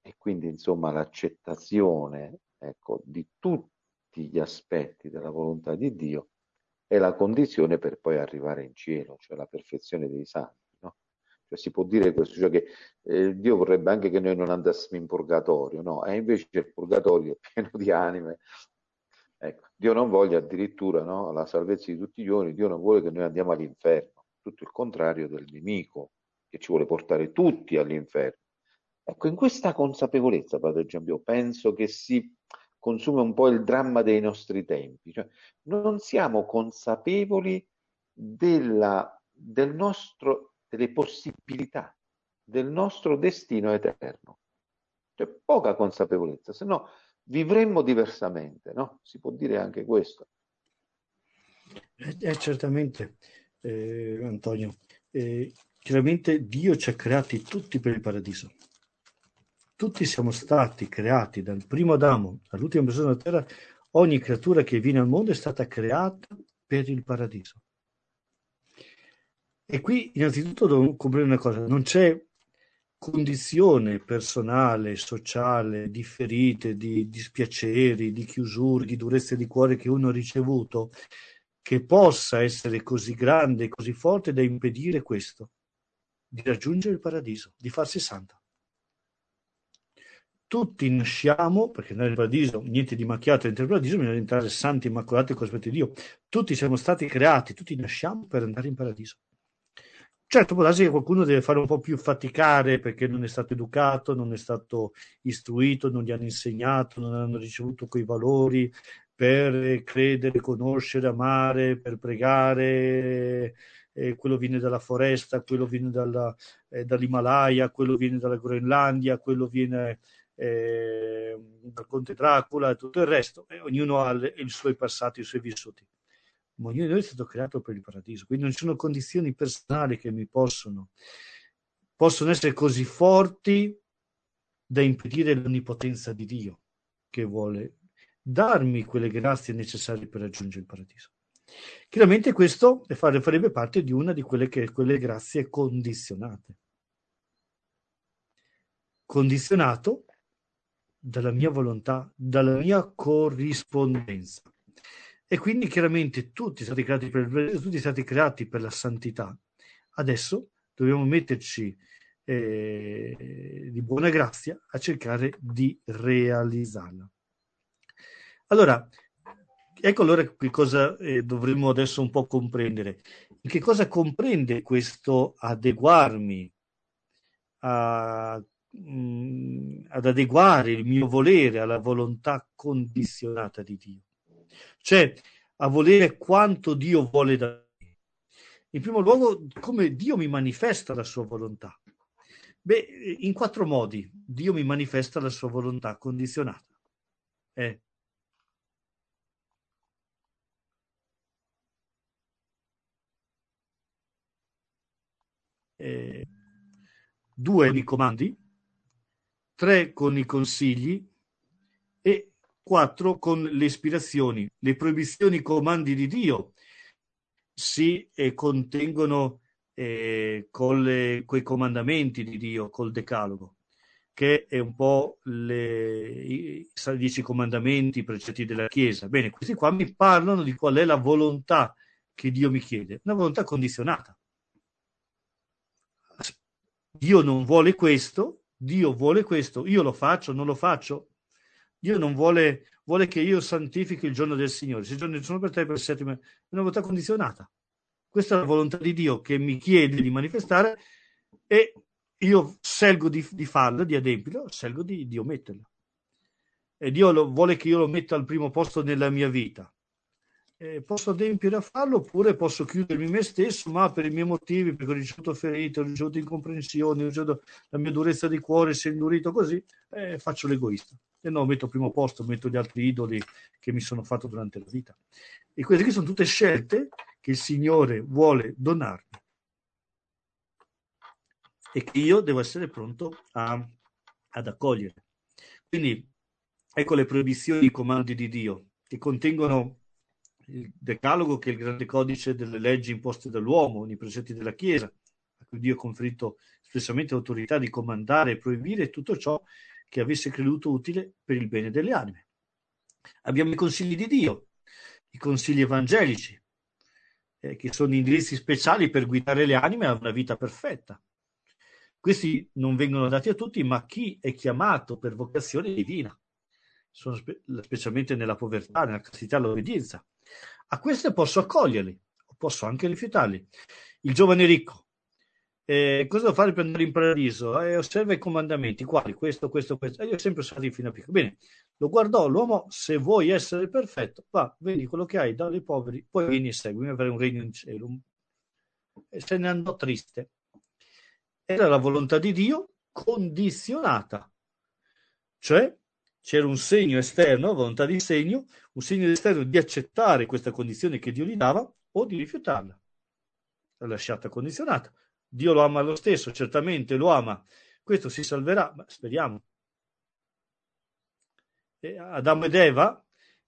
e quindi insomma l'accettazione, ecco, di tutti gli aspetti della volontà di Dio è la condizione per poi arrivare in cielo, cioè la perfezione dei santi, no? Cioè si può dire questo, cioè che Dio vorrebbe anche che noi non andassimo in purgatorio, no? E invece il purgatorio è pieno di anime. Ecco, Dio non voglia addirittura, no, la salvezza di tutti gli uomini, Dio non vuole che noi andiamo all'inferno, tutto il contrario del nemico, che ci vuole portare tutti all'inferno. Ecco, in questa consapevolezza, Padre Giambio, penso che si consuma un po' il dramma dei nostri tempi, cioè non siamo consapevoli del nostro, delle possibilità, del nostro destino eterno. C'è poca consapevolezza, se no vivremmo diversamente, no? Si può dire anche questo. Certamente, Antonio. Chiaramente Dio ci ha creati tutti per il paradiso. Tutti siamo stati creati dal primo Adamo all'ultima persona della terra. Ogni creatura che viene al mondo è stata creata per il paradiso. E qui innanzitutto dobbiamo comprendere una cosa: non c'è condizione personale, sociale, di ferite, di dispiaceri, di chiusure, di durezze di cuore che uno ha ricevuto, che possa essere così grande, così forte da impedire questo, di raggiungere il paradiso, di farsi santo. Tutti nasciamo, perché nel paradiso niente di macchiato dentro il paradiso, bisogna diventare santi, immacolati, cospetti di Dio. Tutti siamo stati creati, tutti nasciamo per andare in paradiso. Certo, può darsi che qualcuno deve fare un po' più faticare perché non è stato educato, non è stato istruito, non gli hanno insegnato, non hanno ricevuto quei valori per credere, conoscere, amare, per pregare. Quello viene dalla foresta, quello viene dall'Himalaya, quello viene dalla Groenlandia, quello viene dal Conte Dracula e tutto il resto. Ognuno ha i suoi passati, i suoi vissuti. Ma ognuno di noi è stato creato per il paradiso, quindi non ci sono condizioni personali che mi possono essere così forti da impedire l'onnipotenza di Dio, che vuole darmi quelle grazie necessarie per raggiungere il paradiso. Chiaramente questo farebbe parte di una di quelle grazie condizionate. Condizionato dalla mia volontà, dalla mia corrispondenza. E quindi chiaramente tutti sono stati creati per il paradiso, tutti stati creati per la santità. Adesso dobbiamo metterci di buona grazia a cercare di realizzarla. Allora, ecco allora che cosa dovremmo adesso un po' comprendere. Che cosa comprende questo adeguarmi ad adeguare il mio volere alla volontà condizionata di Dio? Cioè a volere quanto Dio vuole da me. In primo luogo, come Dio mi manifesta la sua volontà. Beh, in 4 modi Dio mi manifesta la sua volontà condizionata. 2 con i comandi, 3 con i consigli e 4 con le ispirazioni. Le proibizioni, i comandi di Dio si contengono coi comandamenti di Dio, col decalogo, che è un po' i 10 comandamenti, i precetti della Chiesa. Bene, questi qua mi parlano di qual è la volontà che Dio mi chiede, una volontà condizionata. Dio non vuole questo, Dio vuole questo, io lo faccio, non lo faccio. Dio non vuole che io santifichi il giorno del Signore. Se il giorno sono per te, per il settimo, è una volontà condizionata. Questa è la volontà di Dio che mi chiede di manifestare e io scelgo di farla, di adempirla, scelgo di ometterla. E Dio vuole che io lo metta al primo posto nella mia vita. Posso adempiere a farlo oppure posso chiudermi me stesso, ma per i miei motivi, perché ho ricevuto ferite, ho ricevuto incomprensioni, ho ricevuto la mia durezza di cuore, si è indurito così, faccio l'egoista. E no, metto al primo posto, metto gli altri idoli che mi sono fatto durante la vita. E queste qui sono tutte scelte che il Signore vuole donarmi e che io devo essere pronto ad accogliere. Quindi ecco le proibizioni, i comandi di Dio, che contengono il decalogo, che è il grande codice delle leggi imposte dall'uomo, i precetti della Chiesa, a cui Dio ha conferito espressamente l'autorità di comandare e proibire tutto ciò che avesse creduto utile per il bene delle anime. Abbiamo i consigli di Dio, i consigli evangelici, che sono indirizzi speciali per guidare le anime a una vita perfetta. Questi non vengono dati a tutti, ma chi è chiamato per vocazione divina, sono specialmente nella povertà, nella castità, l'obbedienza. A queste posso accoglierli, o posso anche rifiutarli. Il giovane ricco, cosa devo fare per andare in paradiso? Osserva i comandamenti, quali? Questo. Io ho sempre stato fino a piccolo. Bene, lo guardò l'uomo: se vuoi essere perfetto, va, vedi quello che hai, dai ai poveri, poi vieni e seguimi, avere un regno in cielo. E se ne andò triste. Era la volontà di Dio condizionata, cioè c'era un segno esterno, volontà di segno, un segno esterno di accettare questa condizione che Dio gli dava o di rifiutarla. L'ha lasciata condizionata. Dio lo ama lo stesso, certamente lo ama, questo si salverà, ma speriamo. Adamo ed Eva,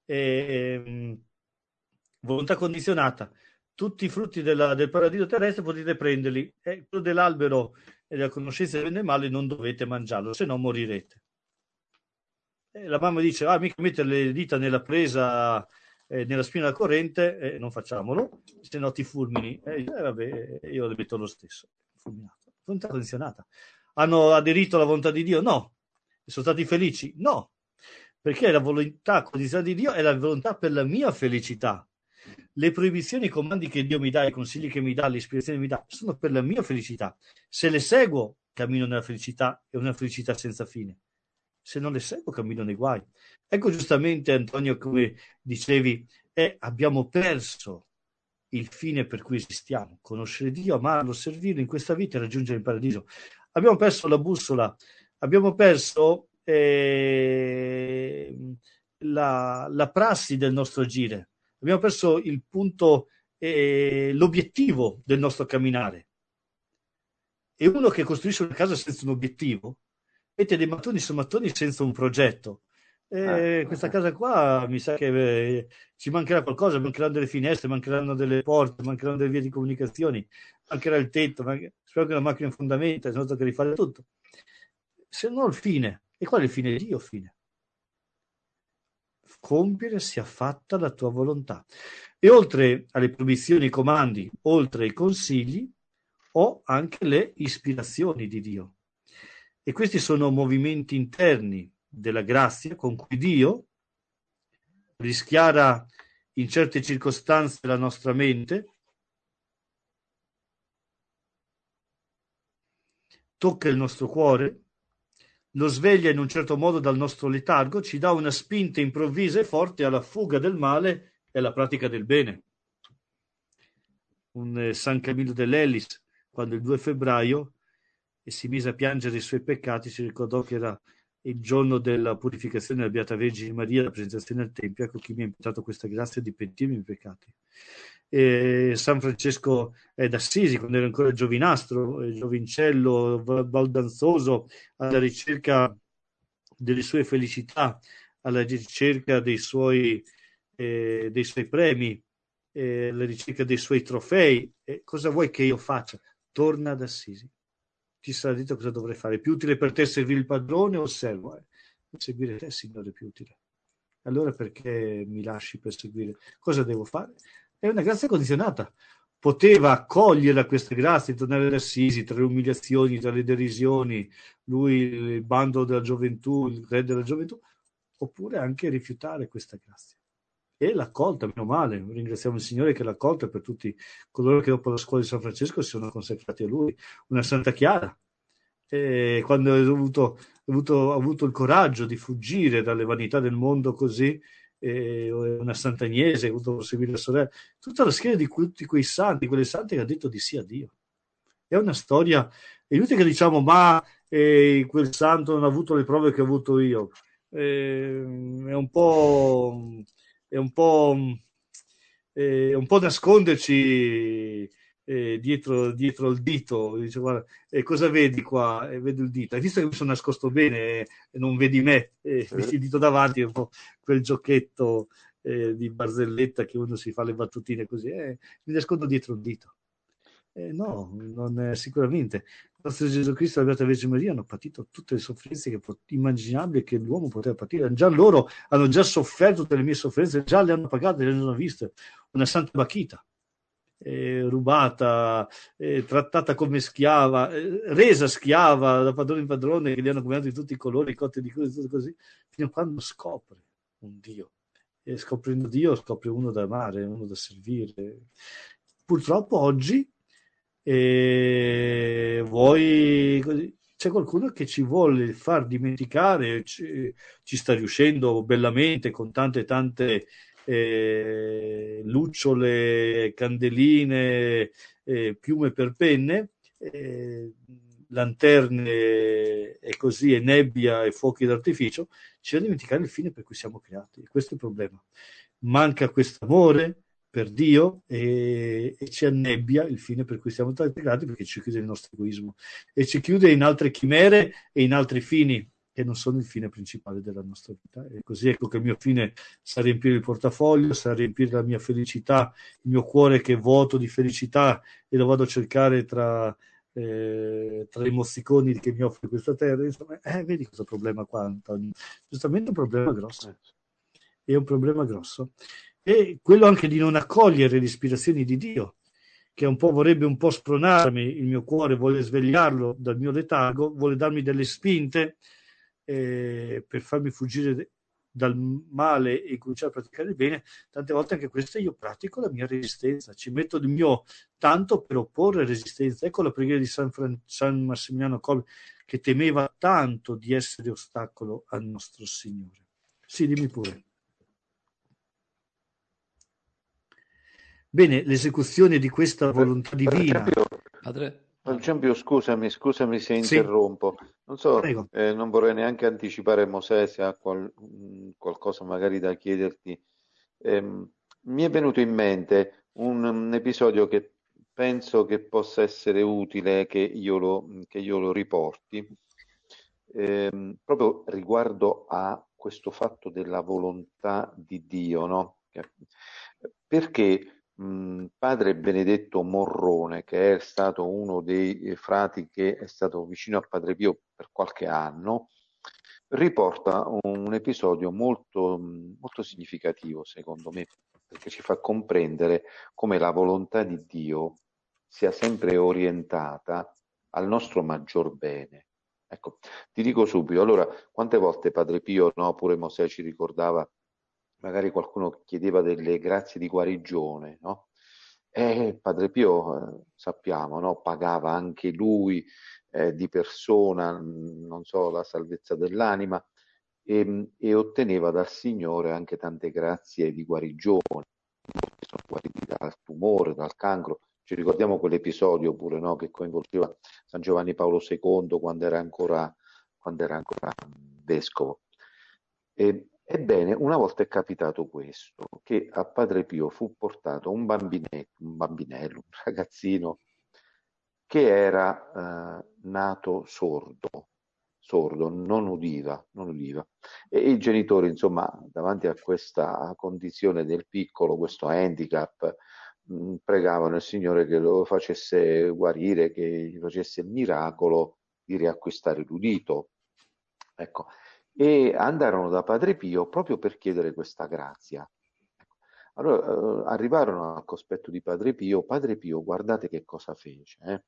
volontà condizionata. Tutti i frutti del paradiso terrestre potete prenderli, quello dell'albero e della conoscenza del bene e del male non dovete mangiarlo, se no morirete. La mamma dice: mica mettere le dita nella presa, nella spina della corrente, non facciamolo, se no ti fulmini. Vabbè, io le metto lo stesso. Fulminato. Volontà condizionata. Hanno aderito alla volontà di Dio? No. Sono stati felici? No. Perché la volontà condizionata di Dio è la volontà per la mia felicità. Le proibizioni, i comandi che Dio mi dà, i consigli che mi dà, le ispirazioni che mi dà, sono per la mia felicità. Se le seguo, cammino nella felicità, è una felicità senza fine. Se non le seguo, cammino nei guai. Ecco, giustamente, Antonio, come dicevi, abbiamo perso il fine per cui esistiamo: conoscere Dio, amarlo, servirlo in questa vita e raggiungere il paradiso. Abbiamo perso la bussola, abbiamo perso la prassi del nostro agire, abbiamo perso il punto, l'obiettivo del nostro camminare. E uno che costruisce una casa senza un obiettivo mette dei mattoni su mattoni senza un progetto. Questa casa qua mi sa che ci mancherà qualcosa, mancheranno delle finestre, mancheranno delle porte, mancheranno delle vie di comunicazioni, mancherà il tetto, spero che la macchina in fondamenta, se no tocca rifare tutto. Se no il fine. E qual è il fine? Dio fine. Compiere sia fatta la tua volontà. E oltre alle proibizioni, i comandi, oltre ai consigli, ho anche le ispirazioni di Dio. E questi sono movimenti interni della grazia con cui Dio rischiara in certe circostanze la nostra mente, tocca il nostro cuore, lo sveglia in un certo modo dal nostro letargo, ci dà una spinta improvvisa e forte alla fuga del male e alla pratica del bene. Un San Camillo dell'Ellis, quando il 2 febbraio si mise a piangere i suoi peccati, si ricordò che era il giorno della purificazione della Beata Vergine Maria, la presentazione al Tempio. Ecco, chi mi ha imputato questa grazia di pentirmi i peccati. San Francesco d'Assisi, quando era ancora giovinastro, giovincello, baldanzoso, alla ricerca delle sue felicità, alla ricerca dei suoi premi, alla ricerca dei suoi trofei. Cosa vuoi che io faccia? Torna ad Assisi. Ti sarà detto cosa dovrei fare. È più utile per te servire il padrone o il servo? Seguire te, Signore, è più utile. Allora perché mi lasci per seguire? Cosa devo fare? È una grazia condizionata. Poteva accogliere questa grazia, tornare ad Assisi, tra le umiliazioni, tra le derisioni, lui, il bando della gioventù, il re della gioventù, oppure anche rifiutare questa grazia. E l'ha accolta, meno male. Ringraziamo il Signore che l'ha accolta per tutti coloro che dopo la scuola di San Francesco si sono consacrati a lui. Una Santa Chiara, quando ha avuto il coraggio di fuggire dalle vanità del mondo così, una Santa Agnese, ha avuto seguire la sorella, tutta la schiera di tutti quei santi, quelle sante che ha detto di sì a Dio. È una storia, è inutile che diciamo ma quel santo non ha avuto le prove che ho avuto io. È un po' nasconderci dietro il dito. Dice, guarda, cosa vedi qua? Vedo il dito. Hai visto che mi sono nascosto bene e non vedi me? Vedi il dito davanti, è un po' quel giochetto di barzelletta che uno si fa le battutine così. Mi nascondo dietro il dito. No, non sicuramente. nostro Gesù Cristo e la Beata Vergine Maria hanno patito tutte le sofferenze immaginabili che l'uomo poteva patire. Già loro hanno già sofferto delle mie sofferenze, già le hanno pagate, le hanno viste. Una Santa Bachita, rubata, trattata come schiava, resa schiava da padrone in padrone, che li hanno combinato di tutti i colori, cotte di cose, tutto così, fino a quando scopre un Dio. E scoprendo Dio scopre uno da amare, uno da servire. Purtroppo oggi c'è qualcuno che ci vuole far dimenticare, ci sta riuscendo bellamente con tante lucciole, candeline, piume per penne, lanterne e così, e nebbia e fuochi d'artificio, ci fa dimenticare il fine per cui siamo creati. E questo è il problema. Manca questo amore per Dio e ci annebbia il fine per cui siamo stati creati, perché ci chiude il nostro egoismo e ci chiude in altre chimere e in altri fini che non sono il fine principale della nostra vita. E così ecco che il mio fine sa riempire il portafoglio, sa riempire la mia felicità, il mio cuore che è vuoto di felicità e lo vado a cercare tra i mozziconi che mi offre questa terra. Insomma, vedi questo problema qua, Antonio. Giustamente un problema grosso. È un problema grosso. E quello anche di non accogliere le ispirazioni di Dio, che un po' vorrebbe un po' spronarmi, il mio cuore vuole svegliarlo dal mio letargo, vuole darmi delle spinte per farmi fuggire dal male e cominciare a praticare il bene. Tante volte anche questa io pratico la mia resistenza, ci metto il mio tanto per opporre resistenza. Ecco la preghiera di San Massimiliano Kolbe, che temeva tanto di essere ostacolo al nostro Signore. Sì, dimmi pure. Bene, l'esecuzione di questa volontà divina. Padre, Giambio, scusami se interrompo. Non so, non vorrei neanche anticipare Mosè se ha qualcosa magari da chiederti. Mi è venuto in mente un episodio che penso che possa essere utile che io lo riporti, proprio riguardo a questo fatto della volontà di Dio, no? Perché padre Benedetto Morrone, che è stato uno dei frati che è stato vicino a Padre Pio per qualche anno, riporta un episodio molto, molto significativo, secondo me, perché ci fa comprendere come la volontà di Dio sia sempre orientata al nostro maggior bene. Ecco, ti dico subito, allora, quante volte Padre Pio, no, pure Mosè ci ricordava, magari qualcuno chiedeva delle grazie di guarigione, no? E Padre Pio, sappiamo, no? Pagava anche lui di persona, non so, la salvezza dell'anima e otteneva dal Signore anche tante grazie di guarigione. Molti sono guariti dal tumore, dal cancro. Ci ricordiamo quell'episodio pure, no? Che coinvolgeva San Giovanni Paolo II quando era ancora vescovo. Ebbene, una volta è capitato questo, che a Padre Pio fu portato un bambinello, un ragazzino che era nato sordo, non udiva. E i genitori, insomma, davanti a questa condizione del piccolo, questo handicap, pregavano il Signore che lo facesse guarire, che gli facesse il miracolo di riacquistare l'udito. Ecco. E andarono da Padre Pio proprio per chiedere questa grazia. Allora arrivarono al cospetto di Padre Pio. Padre Pio, guardate che cosa fece.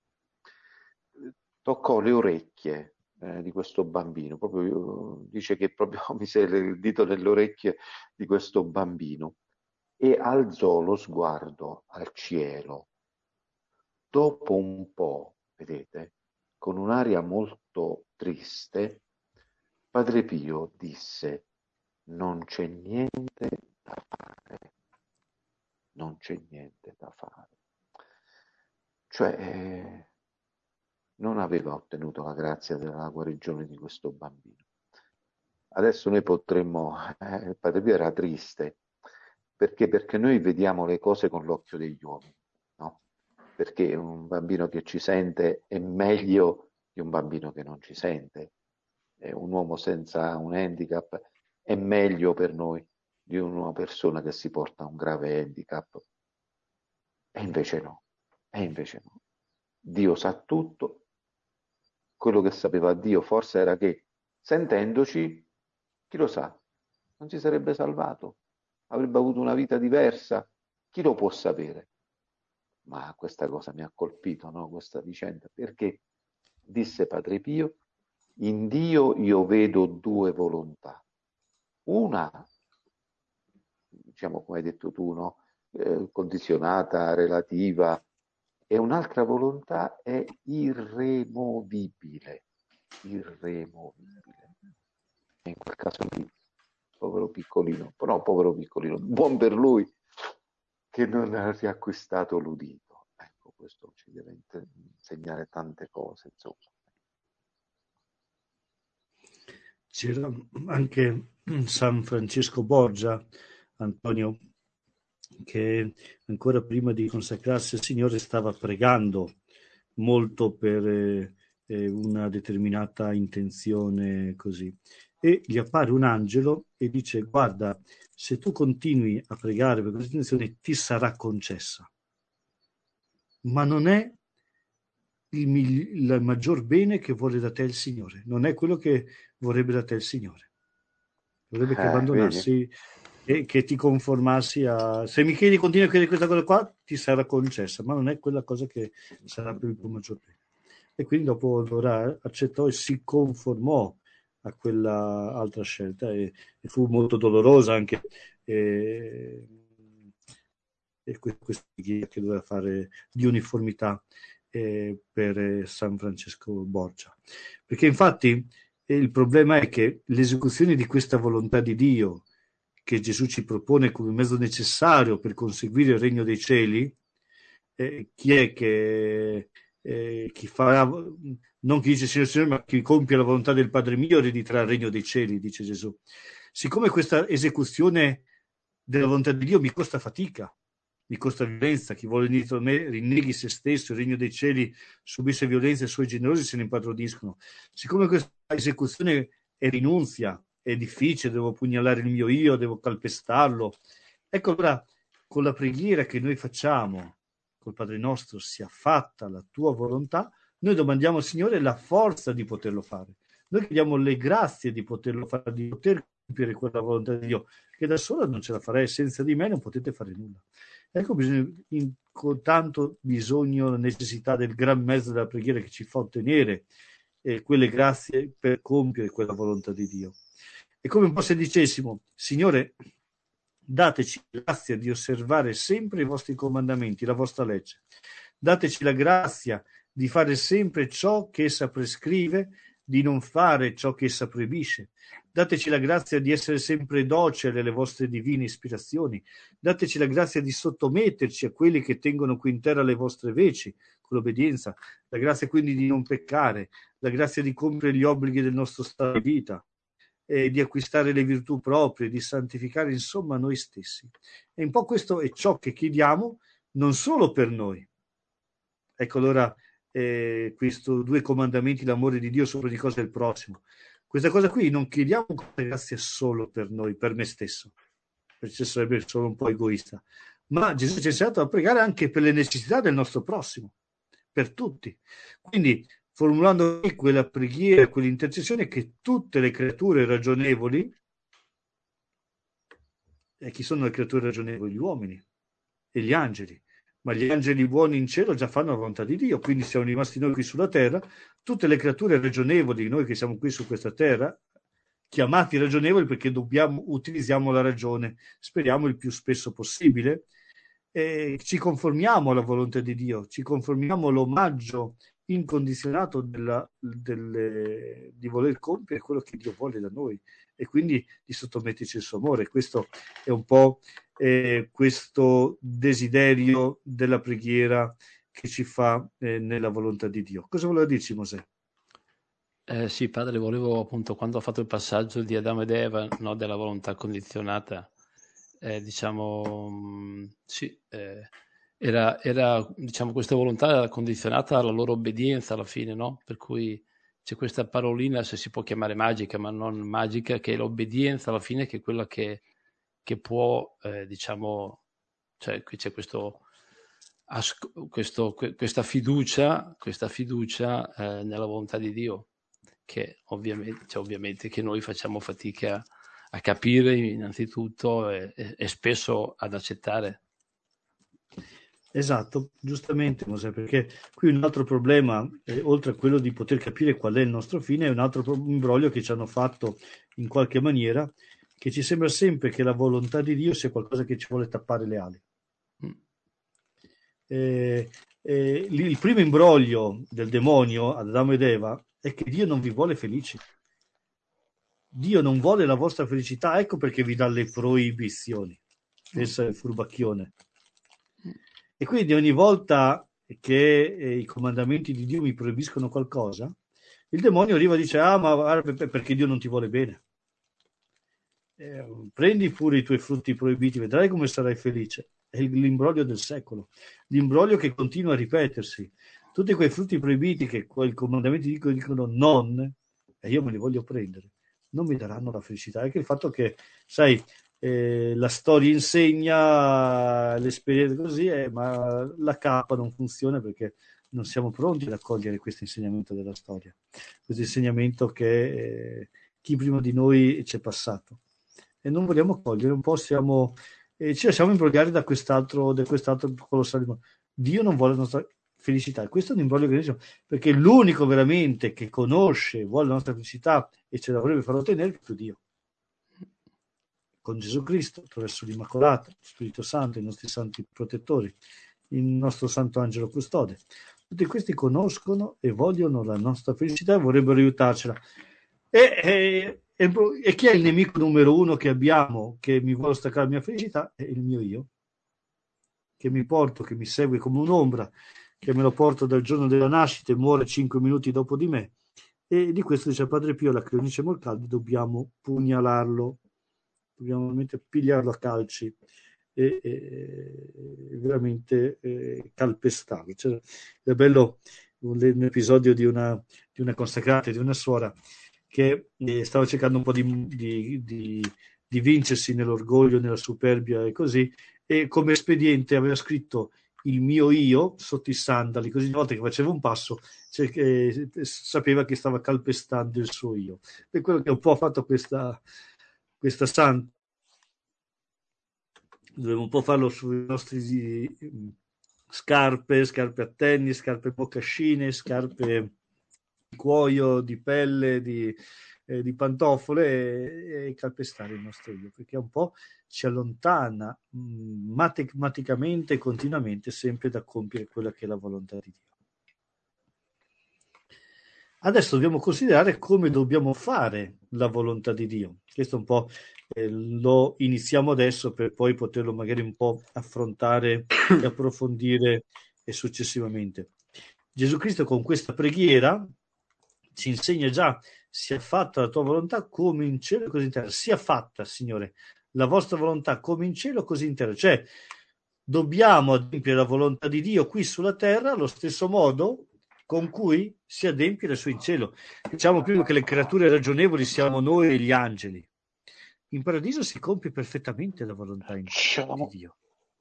Toccò le orecchie di questo bambino, proprio dice che proprio mise il dito nelle orecchie di questo bambino e alzò lo sguardo al cielo. Dopo un po', vedete, con un'aria molto triste, Padre Pio disse: non c'è niente da fare, non c'è niente da fare. Cioè, non aveva ottenuto la grazia della guarigione di questo bambino. Adesso noi potremmo, Padre Pio era triste, perché noi vediamo le cose con l'occhio degli uomini, no? Perché un bambino che ci sente è meglio di un bambino che non ci sente. Un uomo senza un handicap è meglio per noi di una persona che si porta un grave handicap. E invece no. Dio sa tutto quello che sapeva Dio forse era che, sentendoci, chi lo sa, non si sarebbe salvato, avrebbe avuto una vita diversa, chi lo può sapere? Ma questa cosa mi ha colpito, no? Questa vicenda, perché disse Padre Pio, in Dio io vedo due volontà. Una, diciamo come hai detto tu, no? Condizionata, relativa, e un'altra volontà è irremovibile. Irremovibile. E in quel caso lì, povero piccolino, però povero piccolino, buon per lui che non ha riacquistato l'udito. Ecco, questo ci deve insegnare tante cose, insomma. C'era anche San Francesco Borgia, Antonio, che ancora prima di consacrarsi al Signore stava pregando molto per una determinata intenzione così. E gli appare un angelo e dice: guarda, se tu continui a pregare per questa intenzione ti sarà concessa. Ma non è il maggior bene che vuole da te il Signore, non è quello che vorrebbe da te il Signore. Vorrebbe che abbandonassi e che ti conformassi a... Se mi chiedi, continua a chiedere questa cosa qua, ti sarà concessa, ma non è quella cosa che sarà per il tuo maggior bene. E quindi dopo allora accettò e si conformò a quella altra scelta e fu molto dolorosa anche questa preghiera che doveva fare di uniformità per San Francesco Borgia, perché infatti il problema è che l'esecuzione di questa volontà di Dio che Gesù ci propone come mezzo necessario per conseguire il regno dei cieli, chi è che chi farà, non chi dice Signore, Signore, ma chi compie la volontà del Padre mio erediterà il regno dei cieli, dice Gesù. Siccome questa esecuzione della volontà di Dio mi costa fatica, mi costa violenza, chi vuole venire a me rinneghi se stesso, il regno dei cieli subisce violenza e i suoi generosi se ne impadroniscono. Siccome questa esecuzione è rinunzia, è difficile, devo pugnalare il mio io, devo calpestarlo. Ecco allora, con la preghiera che noi facciamo, col Padre nostro, sia fatta la tua volontà, noi domandiamo al Signore la forza di poterlo fare. Noi chiediamo le grazie di poterlo fare, di poter compiere quella volontà di Dio, che da sola non ce la farei, senza di me non potete fare nulla. Ecco, con tanto bisogno, necessità del gran mezzo della preghiera che ci fa ottenere quelle grazie per compiere quella volontà di Dio. È come un po' se dicessimo: Signore, dateci grazia di osservare sempre i vostri comandamenti, la vostra legge. Dateci la grazia di fare sempre ciò che essa prescrive, di non fare ciò che essa proibisce. Dateci la grazia di essere sempre docili alle vostre divine ispirazioni. Dateci la grazia di sottometterci a quelli che tengono qui in terra le vostre veci, con l'obbedienza. La grazia quindi di non peccare, la grazia di compiere gli obblighi del nostro stato di vita, di acquistare le virtù proprie, di santificare insomma noi stessi. E un po' questo è ciò che chiediamo non solo per noi. Ecco allora questi due comandamenti, l'amore di Dio sopra di cosa del prossimo. Questa cosa qui non chiediamo grazie solo per noi, per me stesso, perché sarebbe solo un po' egoista, ma Gesù ci ha insegnato a pregare anche per le necessità del nostro prossimo, per tutti. Quindi formulando quella preghiera, quell'intercessione che tutte le creature ragionevoli, e chi sono le creature ragionevoli? Gli uomini e gli angeli, ma gli angeli buoni in cielo già fanno la volontà di Dio, quindi siamo rimasti noi qui sulla terra, tutte le creature ragionevoli, noi che siamo qui su questa terra, chiamati ragionevoli perché utilizziamo la ragione, speriamo il più spesso possibile, ci conformiamo alla volontà di Dio, ci conformiamo all'omaggio incondizionato di voler compiere quello che Dio vuole da noi e quindi di sottometterci il suo amore. Questo è un po' questo desiderio della preghiera che ci fa nella volontà di Dio. Cosa voleva dirci Mosè? Sì, padre, volevo appunto, quando ho fatto il passaggio di Adamo ed Eva, no, della volontà condizionata, diciamo, sì, era diciamo, questa volontà condizionata alla loro obbedienza alla fine, no? Per cui c'è questa parolina, se si può chiamare magica, ma non magica, che è l'obbedienza alla fine, che è quella che può, diciamo, cioè qui c'è questo questa fiducia nella volontà di Dio, che ovviamente che noi facciamo fatica a capire innanzitutto e spesso ad accettare. Esatto, giustamente Mosè, perché qui un altro problema, oltre a quello di poter capire qual è il nostro fine, è un altro imbroglio che ci hanno fatto in qualche maniera, che ci sembra sempre che la volontà di Dio sia qualcosa che ci vuole tappare le ali. Il primo imbroglio del demonio ad Adamo ed Eva è che Dio non vi vuole felici. Dio non vuole la vostra felicità, ecco perché vi dà le proibizioni. Pensa il furbacchione. E quindi ogni volta che i comandamenti di Dio mi proibiscono qualcosa, il demonio arriva e dice: ah, ma guarda, perché Dio non ti vuole bene. Prendi pure i tuoi frutti proibiti, vedrai come sarai felice. È l'imbroglio del secolo, l'imbroglio che continua a ripetersi. Tutti quei frutti proibiti che quei comandamenti dicono non, e io me li voglio prendere, non mi daranno la felicità. È che il fatto che, sai, la storia insegna, l'esperienza così, ma la capa non funziona perché non siamo pronti ad accogliere questo insegnamento della storia, questo insegnamento che chi prima di noi ci è passato. E non vogliamo cogliere, un po' ci lasciamo imbrogliare da quest'altro colossale. Dio non vuole la nostra felicità. Questo è un imbroglio grandissimo, perché l'unico veramente che conosce, vuole la nostra felicità e ce la vorrebbe far ottenere è più Dio. Con Gesù Cristo, attraverso l'Immacolata, lo Spirito Santo, i nostri santi protettori, il nostro Santo Angelo Custode. Tutti questi conoscono e vogliono la nostra felicità e vorrebbero aiutarcela. E chi è il nemico numero uno che abbiamo, che mi vuole staccare la mia felicità? È il mio io, che mi porto, che mi segue come un'ombra, che me lo porto dal giorno della nascita e muore 5 minuti dopo di me. E di questo dice Padre Pio, la Creonice Morcaldi, dobbiamo pugnalarlo, dobbiamo veramente pigliarlo a calci e veramente calpestarlo. È bello un episodio di una consacrata, di una suora, che stava cercando un po' di vincersi nell'orgoglio, nella superbia e così, e come espediente aveva scritto il mio io sotto i sandali, così una volta che faceva un passo sapeva che stava calpestando il suo io. E quello che un po' ha fatto questa santa, dovremmo un po' farlo sui nostri scarpe a tennis, scarpe moccascine, scarpe di cuoio, di pelle, di pantofole, e calpestare il nostro io, perché un po' ci allontana matematicamente e continuamente sempre da compiere quella che è la volontà di Dio. Adesso dobbiamo considerare come dobbiamo fare la volontà di Dio. Questo un po' lo iniziamo adesso per poi poterlo magari un po' affrontare e approfondire successivamente. Gesù Cristo con questa preghiera ci insegna già: sia fatta la tua volontà come in cielo così in terra. Sia fatta, Signore, la vostra volontà come in cielo così in terra. Cioè dobbiamo adempiere la volontà di Dio qui sulla terra allo stesso modo con cui si adempie la sua in cielo. Diciamo prima che le creature ragionevoli siamo noi e gli angeli. In paradiso si compie perfettamente la volontà di Dio.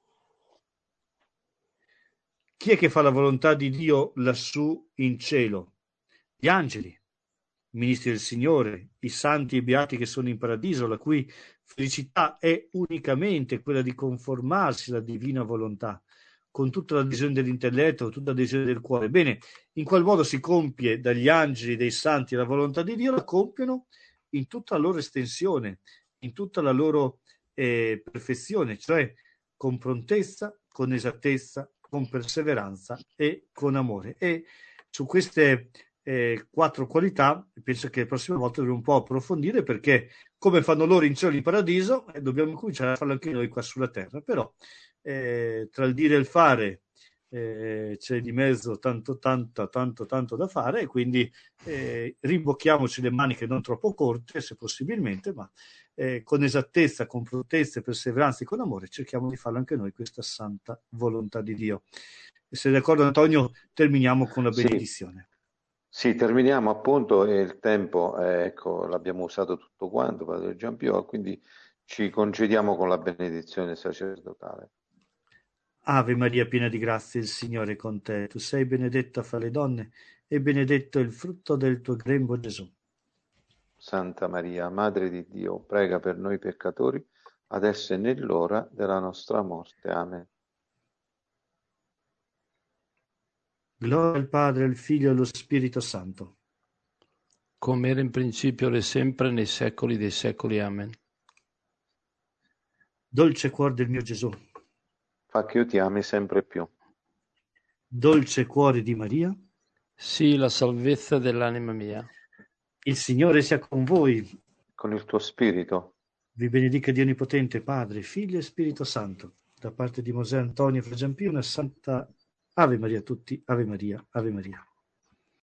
Chi è che fa la volontà di Dio lassù in cielo? Gli angeli, i ministri del Signore, i santi e beati che sono in paradiso, la cui felicità è unicamente quella di conformarsi alla divina volontà, con tutta la decisione dell'intelletto, tutta la decisione del cuore. Bene, in qual modo si compie dagli angeli, dei santi, la volontà di Dio? La compiono in tutta la loro estensione, in tutta la loro perfezione, cioè con prontezza, con esattezza, con perseveranza e con amore. E su queste 4 qualità penso che la prossima volta dovremo un po' approfondire, perché come fanno loro in cielo in paradiso, dobbiamo cominciare a farlo anche noi qua sulla terra. Però tra il dire e il fare c'è di mezzo tanto da fare, e quindi rimbocchiamoci le maniche non troppo corte, se possibilmente, ma con esattezza, con prontezza, perseveranza e con amore cerchiamo di farlo anche noi, questa santa volontà di Dio. E se sei d'accordo, Antonio, terminiamo con la benedizione. Sì, terminiamo appunto, e il tempo, ecco, l'abbiamo usato tutto quanto, Padre Giampio, quindi ci concediamo con la benedizione sacerdotale. Ave Maria, piena di grazia, il Signore è con te. Tu sei benedetta fra le donne e benedetto è il frutto del tuo grembo, Gesù. Santa Maria, Madre di Dio, prega per noi peccatori, adesso e nell'ora della nostra morte. Amen. Gloria al Padre, al Figlio e allo Spirito Santo. come era in principio, ora e sempre, nei secoli dei secoli. Amen. Dolce cuore del mio Gesù, Fa che io ti ami sempre più. dolce cuore di Maria, Sii la salvezza dell'anima mia. il Signore sia con voi. Con il tuo spirito. Vi benedica Dio Onnipotente, Padre, Figlio e Spirito Santo. Da parte di Mosè Antonio Fra Giampino, una santa Ave Maria a tutti, Ave Maria, Ave Maria.